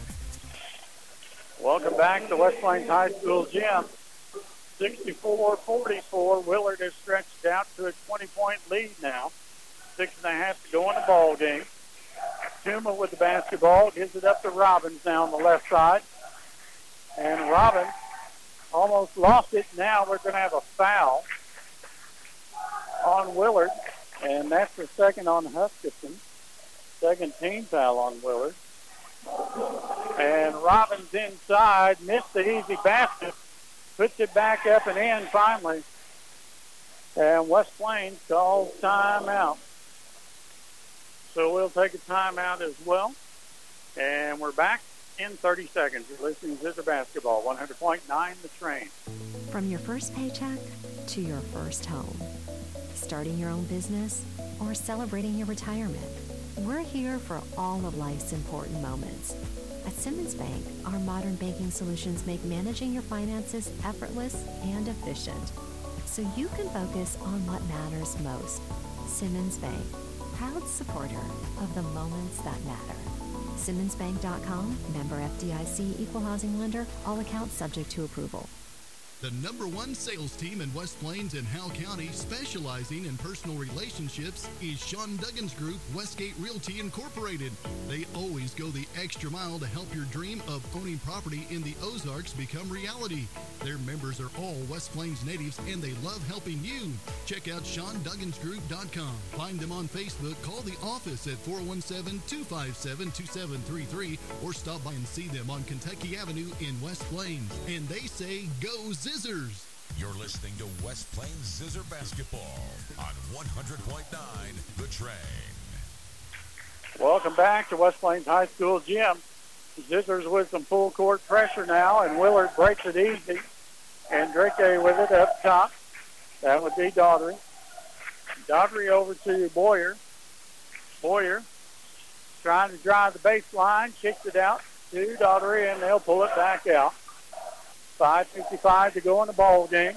Welcome back to West Plains High School gym. sixty-four forty-four. Willard has stretched out to a twenty-point lead now. Six and a half to go in the ball game. Tuma with the basketball. Gives it up to Robbins now on the left side. And Robbins almost lost it. Now we're going to have a foul on Willard. And that's the second on Huskisson. Second team foul on Willard. And Robbins inside, missed the easy basket, puts it back up and in finally. And West Plains calls timeout. So we'll take a timeout as well. And we're back in thirty seconds. You're listening to Zizzer Basketball, one hundred point nine The Train. From your first paycheck to your first home. Starting your own business, or celebrating your retirement. We're here for all of life's important moments. At Simmons Bank, our modern banking solutions make managing your finances effortless and efficient, so you can focus on what matters most. Simmons Bank, proud supporter of the moments that matter. Simmons Bank dot com, member F D I C, equal housing lender, all accounts subject to approval. The number one sales team in West Plains and Howell County, specializing in personal relationships, is Sean Duggan's Group, Westgate Realty Incorporated. They always go the extra mile to help your dream of owning property in the Ozarks become reality. Their members are all West Plains natives, and they love helping you. Check out Sean Duggins Group dot com. Find them on Facebook. Call the office at four one seven, two five seven, two seven three three or stop by and see them on Kentucky Avenue in West Plains. And they say, go Zizzers! You're listening to West Plains Zizzer Basketball on one hundred point nine The Train. Welcome back to West Plains High School gym. Zizzers with some full court pressure now, and Willard breaks it easy. And Drake with it up top. That would be Daughtery. Daughtery over to Boyer. Boyer trying to drive the baseline, kicks it out to Daughtery, and they'll pull it back out. five fifty-five to go in the ball game.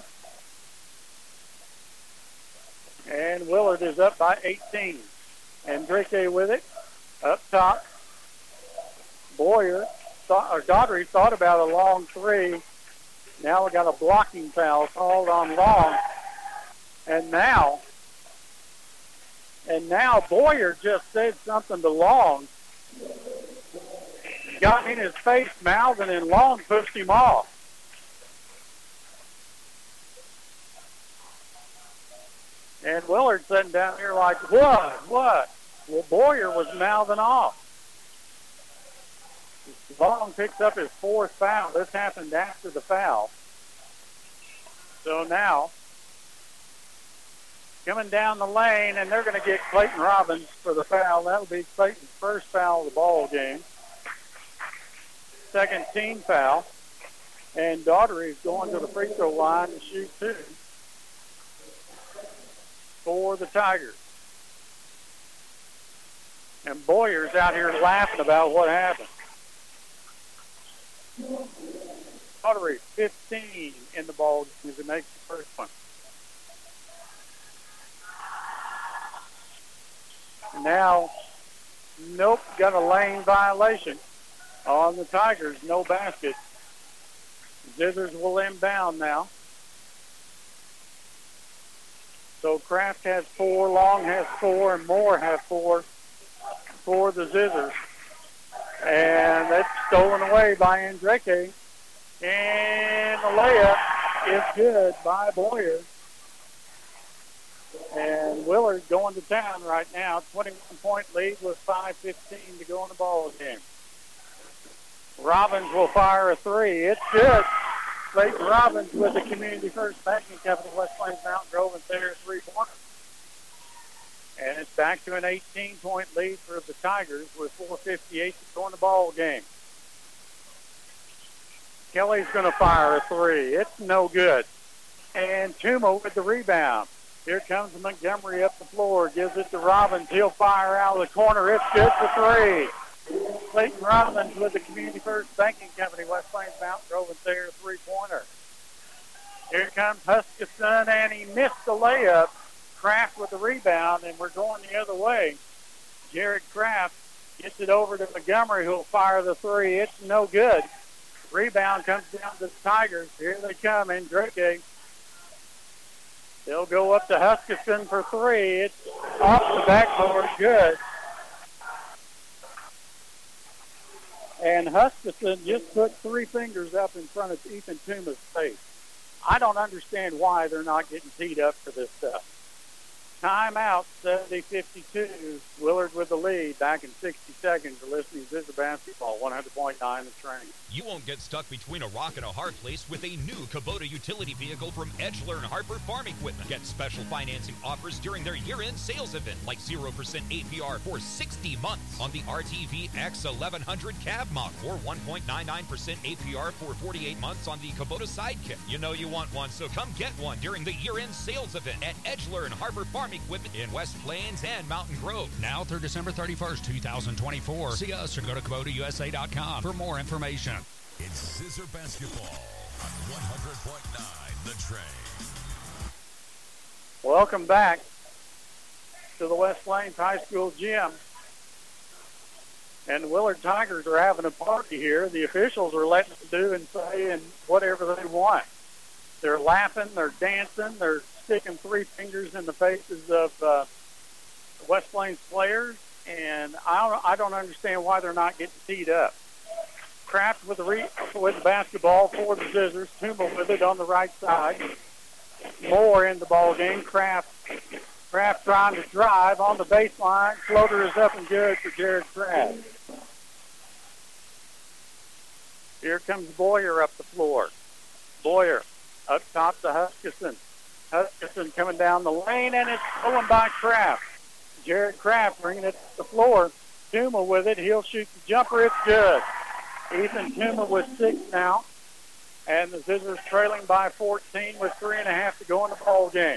And Willard is up by eighteen. And Drake with it up top. Boyer, thought, or Daughtery thought about a long three. Now we got a blocking foul called on Long. And now And now Boyer just said something to Long. Got in his face, mouthing, and Long pushed him off. And Willard sitting down here like, what, what? Well, Boyer was mouthing off. Long picks up his fourth foul. This happened after the foul. So now, coming down the lane, and they're going to get Clayton Robbins for the foul. That'll be Clayton's first foul of the ball game. Second team foul. And Daughtery's going to the free throw line to shoot two for the Tigers. And Boyer's out here laughing about what happened. Daughtery, fifteen in the ball game as he makes the first one. Now, nope, got a lane violation on the Tigers. No basket. Zithers will inbound now. So Kraft has four, Long has four, and Moore have four for the Zithers. And that's stolen away by Andrake. And the layup is good by Boyer. And Willard going to town right now. twenty-one point lead with five fifteen to go in the ball game. Robbins will fire a three. It's good. Clayton Robbins with the Community First Banking Company, West Plains Mountain Grove, and there three-pointer. And it's back to an eighteen point lead for the Tigers with four fifty-eight to go in the ball game. Kelly's going to fire a three. It's no good. And Tuma with the rebound. Here comes Montgomery up the floor. Gives it to Robbins. He'll fire out of the corner. It's good for three. Clayton Robbins with the Community First Banking Company, West Plains Mountain Grove, and there three-pointer. Here comes Huskisson, and he missed the layup. Kraft with the rebound, and we're going the other way. Jared Kraft gets it over to Montgomery, who'll fire the three. It's no good. Rebound comes down to the Tigers. Here they come, Andrake. They'll go up to Huskisson for three. It's off the backboard, good. And Huskisson just put three fingers up in front of Ethan Tuma's face. I don't understand why they're not getting teed up for this stuff. Timeout, seventy fifty-two. Willard with the lead. Back in sixty seconds. You're listening to Zizzer Basketball, one hundred point nine The Train. You won't get stuck between a rock and a hard place with a new Kubota utility vehicle from Edgeler and Harper Farm Equipment. Get special financing offers during their year-end sales event, like zero percent A P R for sixty months on the R T V X eleven hundred cab model, or one point nine nine percent A P R for forty-eight months on the Kubota Sidekick. You know you want one, so come get one during the year-end sales event at Edgeler and Harper Farm Equipment in West Plains and Mountain Grove. Now through December thirty-first, two thousand twenty-four. See us or go to Kubota U S A dot com for more information. It's Zizzer Basketball on one hundred point nine The Train. Welcome back to the West Plains High School gym. And the Willard Tigers are having a party here. The officials are letting them do and say and whatever they want. They're laughing, they're dancing, they're sticking three fingers in the faces of uh, West Plains players, and I don't, I don't understand why they're not getting teed up. Kraft with the re- with the basketball for the Zizzers. Tuma with it on the right side. Moore in the ball game. Kraft, Kraft trying to drive on the baseline. Floater is up and good for Jared Kraft. Here comes Boyer up the floor. Boyer up top to Huskisson. Huskisson coming down the lane, and it's stolen by Kraft. Jared Kraft bringing it to the floor. Tuma with it. He'll shoot the jumper. It's good. Ethan Tuma with six now. And the Zizzers trailing by fourteen with three and a half to go in the ball game.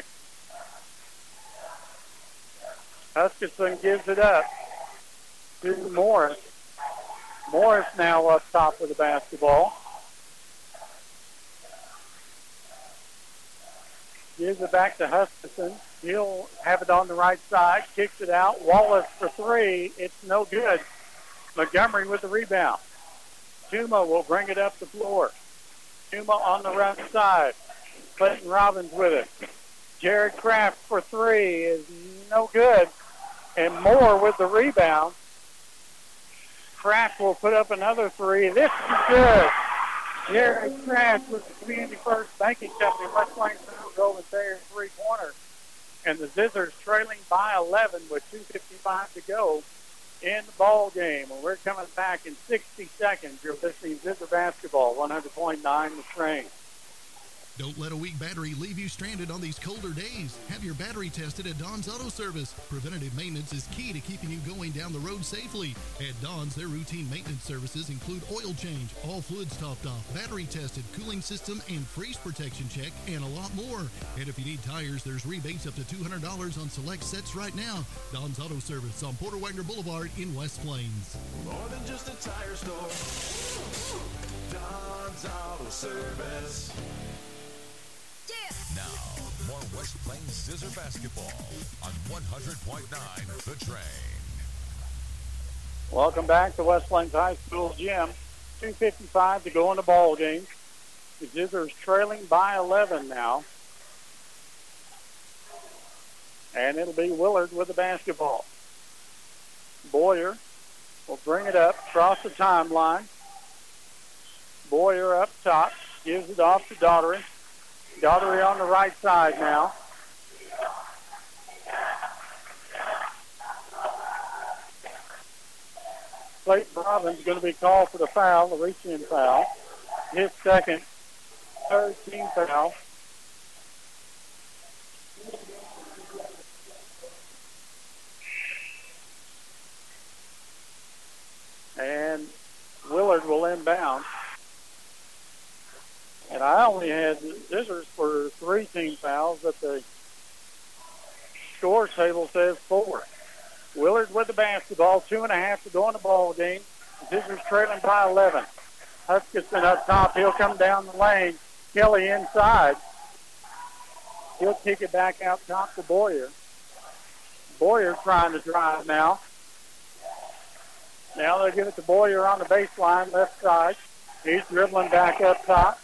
Huskisson gives it up to Morris. Morris now up top with the basketball. Gives it back to Huskisson. He'll have it on the right side. Kicks it out. Wallace for three. It's no good. Montgomery with the rebound. Tuma will bring it up the floor. Tuma on the right side. Clayton Robbins with it. Jared Kraft for three is no good. And Moore with the rebound. Kraft will put up another three. This is good. Jared Kraft with the Community First Banking Company, West Plains Mountain Golden Bears three-pointer. And the Zizzers trailing by eleven with two fifty-five to go in the ball game. And we're coming back in sixty seconds. You're listening to Zizzer Basketball, one hundred point nine The Train. Don't let a weak battery leave you stranded on these colder days. Have your battery tested at Don's Auto Service. Preventative maintenance is key to keeping you going down the road safely. At Don's, their routine maintenance services include oil change, all fluids topped off, battery tested, cooling system and freeze protection check, and a lot more. And if you need tires, there's rebates up to two hundred dollars on select sets right now. Don's Auto Service on Porter Wagner Boulevard in West Plains. More than just a tire store. Don's Auto Service. Now, more West Plains Zizzer Basketball on one hundred point nine The Train. Welcome back to West Plains High School gym. two fifty-five to go in the ball game. The Zizzers trailing by eleven now. And it'll be Willard with the basketball. Boyer will bring it up, cross the timeline. Boyer up top, gives it off to Daughtery. Daughtery on the right side now. Clayton Robbins is going to be called for the foul, the reach-in foul. His second, third team foul. And Willard will inbound. And I only had Zizzers for three team fouls, but the score table says four. Willard with the basketball, two and a half to go in the ball game. Zizzers trailing by eleven. Huskisson up top. He'll come down the lane. Kelly inside. He'll kick it back out top to Boyer. Boyer trying to drive now. Now they'll give it to Boyer on the baseline, left side. He's dribbling back up top.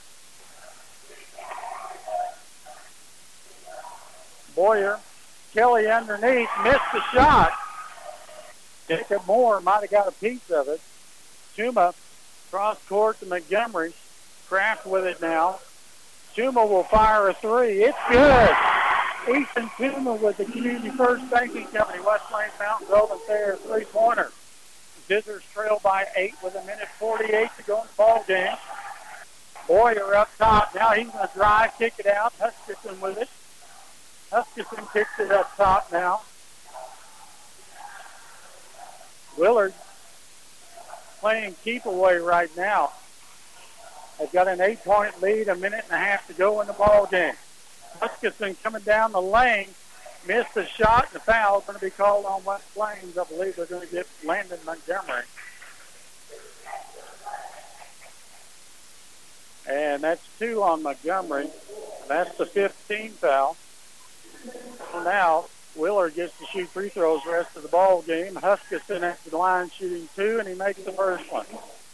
Boyer, Kelly underneath, missed the shot. Jacob Moore might have got a piece of it. Tuma cross court to Montgomery. Kraft with it now. Tuma will fire a three. It's good. Ethan Tuma with the Community First Banking Company, West Plains Mountain Golden Bears three-pointer. Zizzers trail by eight with a minute forty-eight to go in the ball game. Boyer up top. Now he's going to drive, kick it out. Huskisson with it. Huskisson kicks it up top now. Willard playing keep away right now. They've got an eight-point lead, a minute and a half to go in the ball game. Huskisson coming down the lane, missed the shot, and the foul is going to be called on West Plains. I believe they're going to get Landon Montgomery. And that's two on Montgomery. That's the fifteenth foul. So now Willard gets to shoot free throws the rest of the ball game. Huskisson at the line shooting two, and he makes the first one.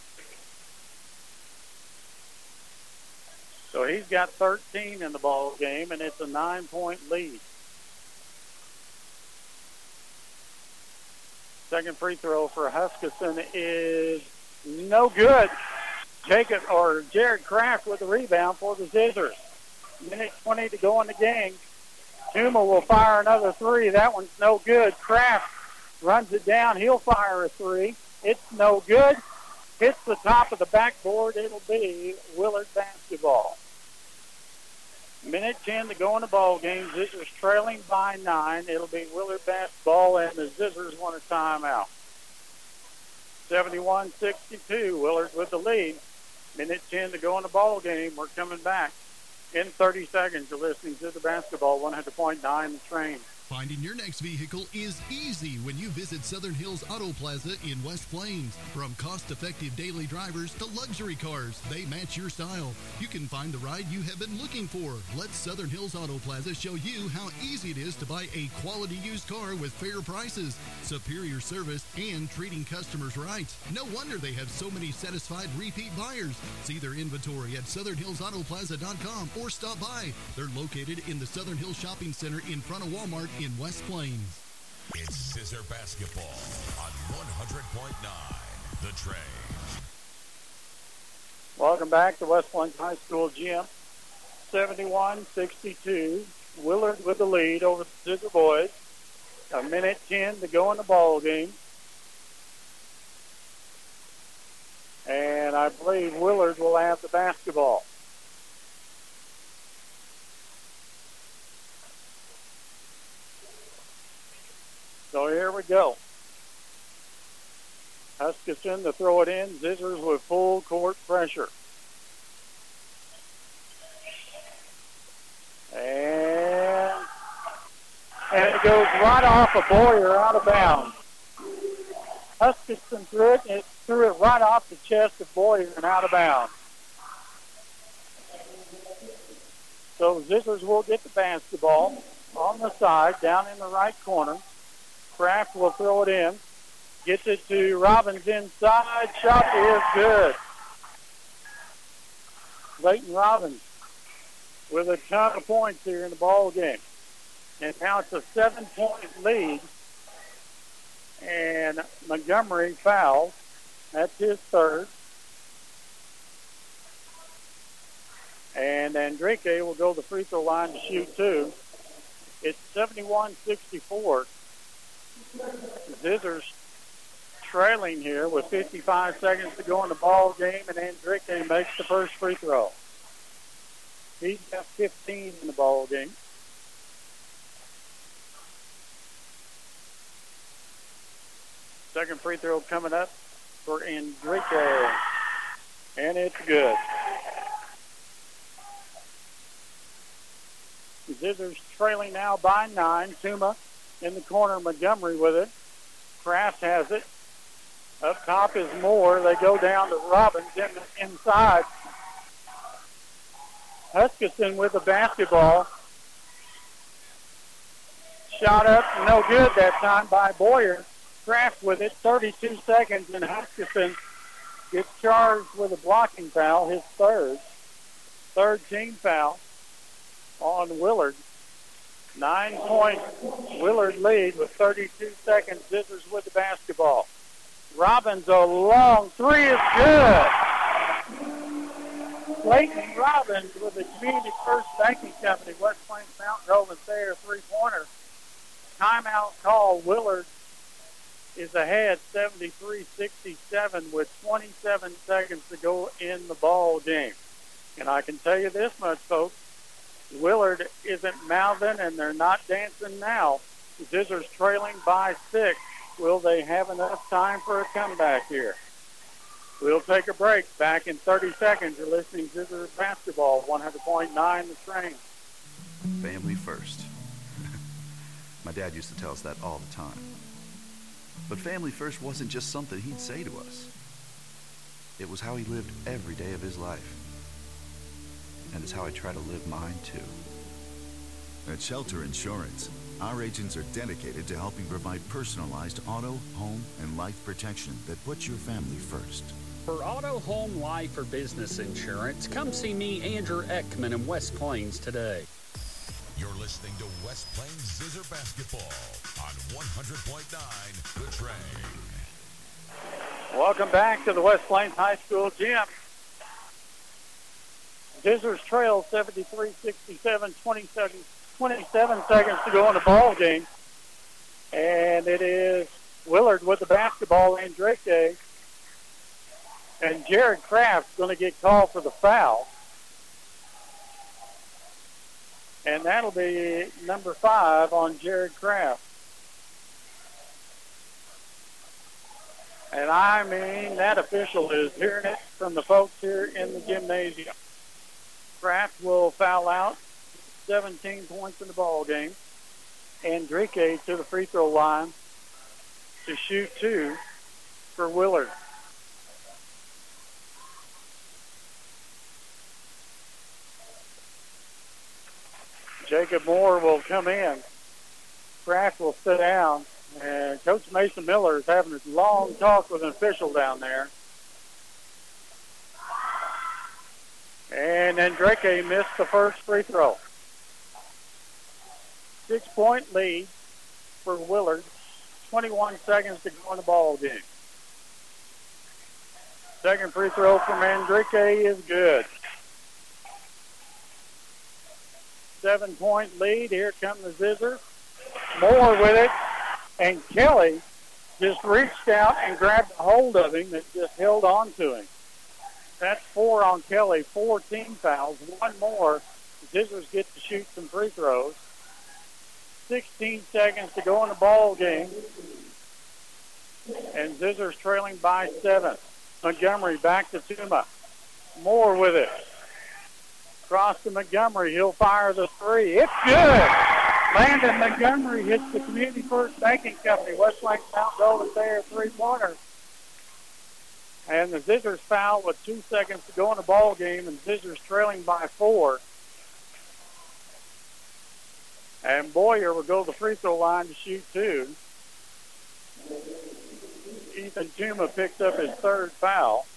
So he's got thirteen in the ball game, and it's a nine-point lead. Second free throw for Huskisson is no good. Jacob or Jared Kraft with the rebound for the Zizzers. Minute twenty to go in the game. Tuma will fire another three. That one's no good. Kraft runs it down. He'll fire a three. It's no good. Hits the top of the backboard. It'll be Willard basketball. Minute ten to go in the ball game. Zizzers trailing by nine. It'll be Willard basketball, and the Zizzers want a timeout. seventy-one sixty-two. Willard with the lead. Minute ten to go in the ball game. We're coming back in thirty seconds. You're listening to the basketball, one hundred point nine The Train. Finding your next vehicle is easy when you visit Southern Hills Auto Plaza in West Plains. From cost-effective daily drivers to luxury cars, they match your style. You can find the ride you have been looking for. Let Southern Hills Auto Plaza show you how easy it is to buy a quality used car with fair prices, superior service, and treating customers right. No wonder they have so many satisfied repeat buyers. See their inventory at southern hills auto plaza dot com or stop by. They're located in the Southern Hills Shopping Center in front of Walmart in West Plains. It's Scissor Basketball on one hundred point nine The Train. Welcome back to West Plains High School gym. seventy-one sixty-two. Willard with the lead over the Scissor boys. A minute ten to go in the ball game. And I believe Willard will have the basketball. So here we go. Huskisson to throw it in. Scissors with full court pressure. And, and it goes right off of Boyer out of bounds. Huskisson threw it, and it threw it right off the chest of Boyer and out of bounds. So Scissors will get the basketball on the side, down in the right corner. Kraft will throw it in. Gets it to Robbins inside. Shot is good. Clayton Robbins with a ton of points here in the ball game. And now it's a seven-point lead. And Montgomery fouls. That's his third. And Andrique will go to the free throw line to shoot two. It's seventy-one sixty-four. Scissors trailing here with fifty-five seconds to go in the ball game, and Andrique makes the first free throw. He's got fifteen in the ball game. Second free throw coming up for Andrique, and it's good. Scissors trailing now by nine. Tuma in the corner, Montgomery with it. Kraft has it. Up top is Moore. They go down to Robbins in the inside. Huskisson with the basketball. Shot up, no good that time by Boyer. Kraft with it, thirty-two seconds, and Huskisson gets charged with a blocking foul, his third. Third team foul on Willard. Nine-point Willard lead with thirty-two seconds. Scissors with the basketball. Robbins, a long three is good. Clayton Robbins with the Community First Banking Company, West Plains Mountain Roland Thayer three-pointer. Timeout call. Willard is ahead seventy-three sixty-seven with twenty-seven seconds to go in the ball game. And I can tell you this much, folks. Willard isn't mouthing, and they're not dancing now. Scissors trailing by six. Will they have enough time for a comeback here? We'll take a break. Back in thirty seconds. You're listening to Scissors Basketball, one hundred point nine The Train. Family first. My dad used to tell us that all the time. But family first wasn't just something he'd say to us. It was how he lived every day of his life. And it's how I try to live mine, too. At Shelter Insurance, our agents are dedicated to helping provide personalized auto, home, and life protection that puts your family first. For auto, home, life, or business insurance, come see me, Andrew Eckman, in West Plains today. You're listening to West Plains Scissor Basketball on one hundred point nine The Train. Welcome back to the West Plains High School gym. Scissors trail seventy-three sixty-seven, twenty-seven, twenty-seven seconds to go in the ball game. And it is Willard with the basketball, Andrique. And Jared Kraft's going to get called for the foul. And that'll be number five on Jared Kraft. And I mean, that official is hearing it from the folks here in the gymnasium. Kraft will foul out. seventeen points in the ball game. Andrique to the free throw line to shoot two for Willard. Jacob Moore will come in. Kraft will sit down. And Coach Mason Miller is having a long talk with an official down there. And Andrique missed the first free throw. Six-point lead for Willard, twenty-one seconds to go in the ball game. Second free throw from Manrique is good. Seven-point lead. Here come the Zizzers. Moore with it. And Kelly just reached out and grabbed a hold of him and just held on to him. That's four on Kelly. Four team fouls. One more. The Zizzers get to shoot some free throws. sixteen seconds to go in the ball game. And Zizzers trailing by seven. Montgomery back to Tuma. Moore with it. Cross to Montgomery. He'll fire the three. It's good. Landon Montgomery hits the Community First Banking Company. West Plains Mount Golden Bear three-pointer. And the Zizzers foul with two seconds to go in the ball game, and Zizzers trailing by four. And Boyer will go to the free throw line to shoot two. Ethan Tuma picks up his third foul.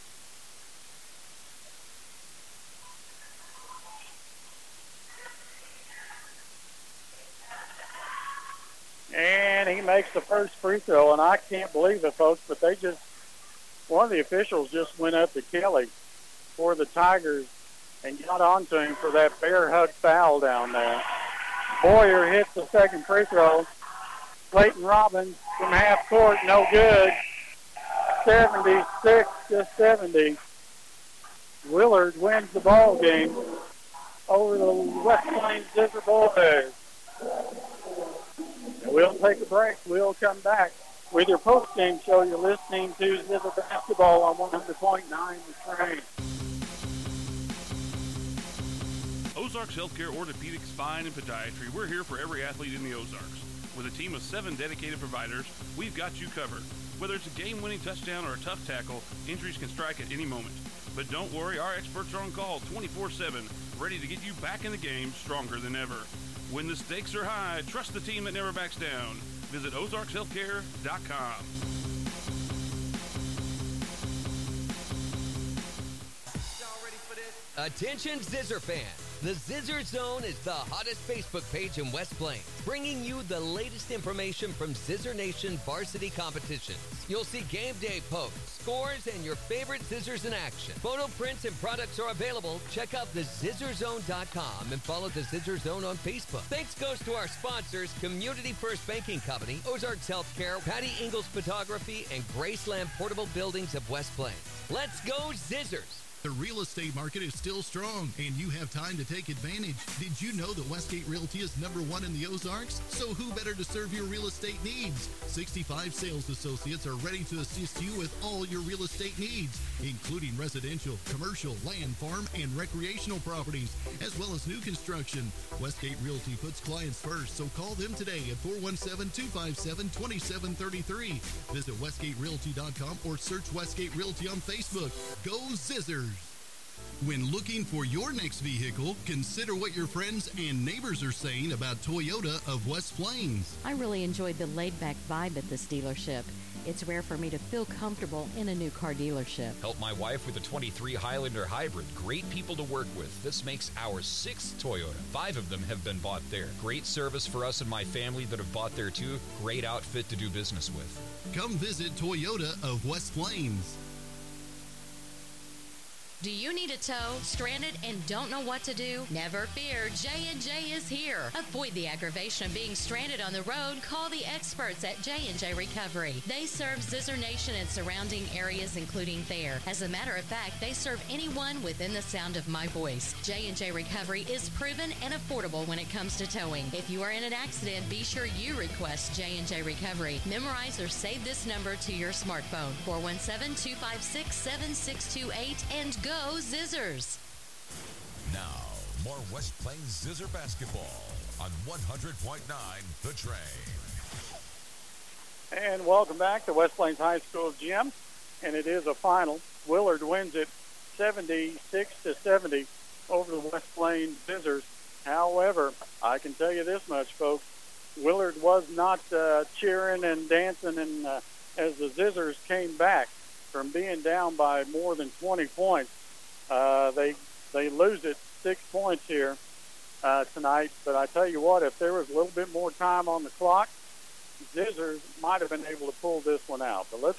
And he makes the first free throw, and I can't believe it, folks, but they just, one of the officials just went up to Kelly for the Tigers and got onto him for that bear hug foul down there. Boyer hits the second free throw. Clayton Robbins from half court, no good. seventy-six to seventy. Willard wins the ball game over the West Plains Zizzer Bulldogs. We'll take a break. We'll come back with your post-game show. You're listening to Zizzer Basketball on one hundred point nine The Train. Ozarks Healthcare Orthopedics, Spine, and Podiatry. We're here for every athlete in the Ozarks. With a team of seven dedicated providers, we've got you covered. Whether it's a game-winning touchdown or a tough tackle, injuries can strike at any moment. But don't worry, our experts are on call twenty-four seven, ready to get you back in the game stronger than ever. When the stakes are high, trust the team that never backs down. Visit ozarks healthcare dot com. Attention Zizzer fans. The Zizzer Zone is the hottest Facebook page in West Plains, bringing you the latest information from Zizzer Nation varsity competitions. You'll see game day posts, scores, and your favorite Zizzers in action. Photo prints and products are available. Check out the zizzer zone dot com and follow the Zizzer Zone on Facebook. Thanks goes to our sponsors, Community First Banking Company, Ozarks Healthcare, Patty Ingalls Photography, and Graceland Portable Buildings of West Plains. Let's go Zizzers! The real estate market is still strong, and you have time to take advantage. Did you know that Westgate Realty is number one in the Ozarks? So who better to serve your real estate needs? sixty-five sales associates are ready to assist you with all your real estate needs, including residential, commercial, land, farm, and recreational properties, as well as new construction. Westgate Realty puts clients first, so call them today at four one seven, two five seven, two seven three three. Visit westgate realty dot com or search Westgate Realty on Facebook. Go Zizzers! When looking for your next vehicle, consider what your friends and neighbors are saying about Toyota of West Plains. I really enjoyed the laid-back vibe at this dealership. It's rare for me to feel comfortable in a new car dealership. Help my wife with a twenty-three Highlander Hybrid. Great people to work with. This makes our sixth Toyota. Five of them have been bought there. Great service for us and my family that have bought there too. Great outfit to do business with. Come visit Toyota of West Plains. Do you need a tow, stranded, and don't know what to do? Never fear, J and J is here. Avoid the aggravation of being stranded on the road. Call the experts at J and J Recovery. They serve Zizzer Nation and surrounding areas, including Thayer. As a matter of fact, they serve anyone within the sound of my voice. J and J Recovery is proven and affordable when it comes to towing. If you are in an accident, be sure you request J and J Recovery. Memorize or save this number to your smartphone, four one seven, two five six, seven six two eight, and go Go Zizzers! Now, more West Plains Zizzer basketball on one hundred point nine The Train. And welcome back to West Plains High School gym. And it is a final. Willard wins it seventy-six to seventy over the West Plains Zizzers. However, I can tell you this much, folks. Willard was not uh, cheering and dancing and uh, as the Zizzers came back from being down by more than twenty points. Uh, they they lose it six points here uh, tonight. But I tell you what, if there was a little bit more time on the clock, Zizzers might have been able to pull this one out. But let's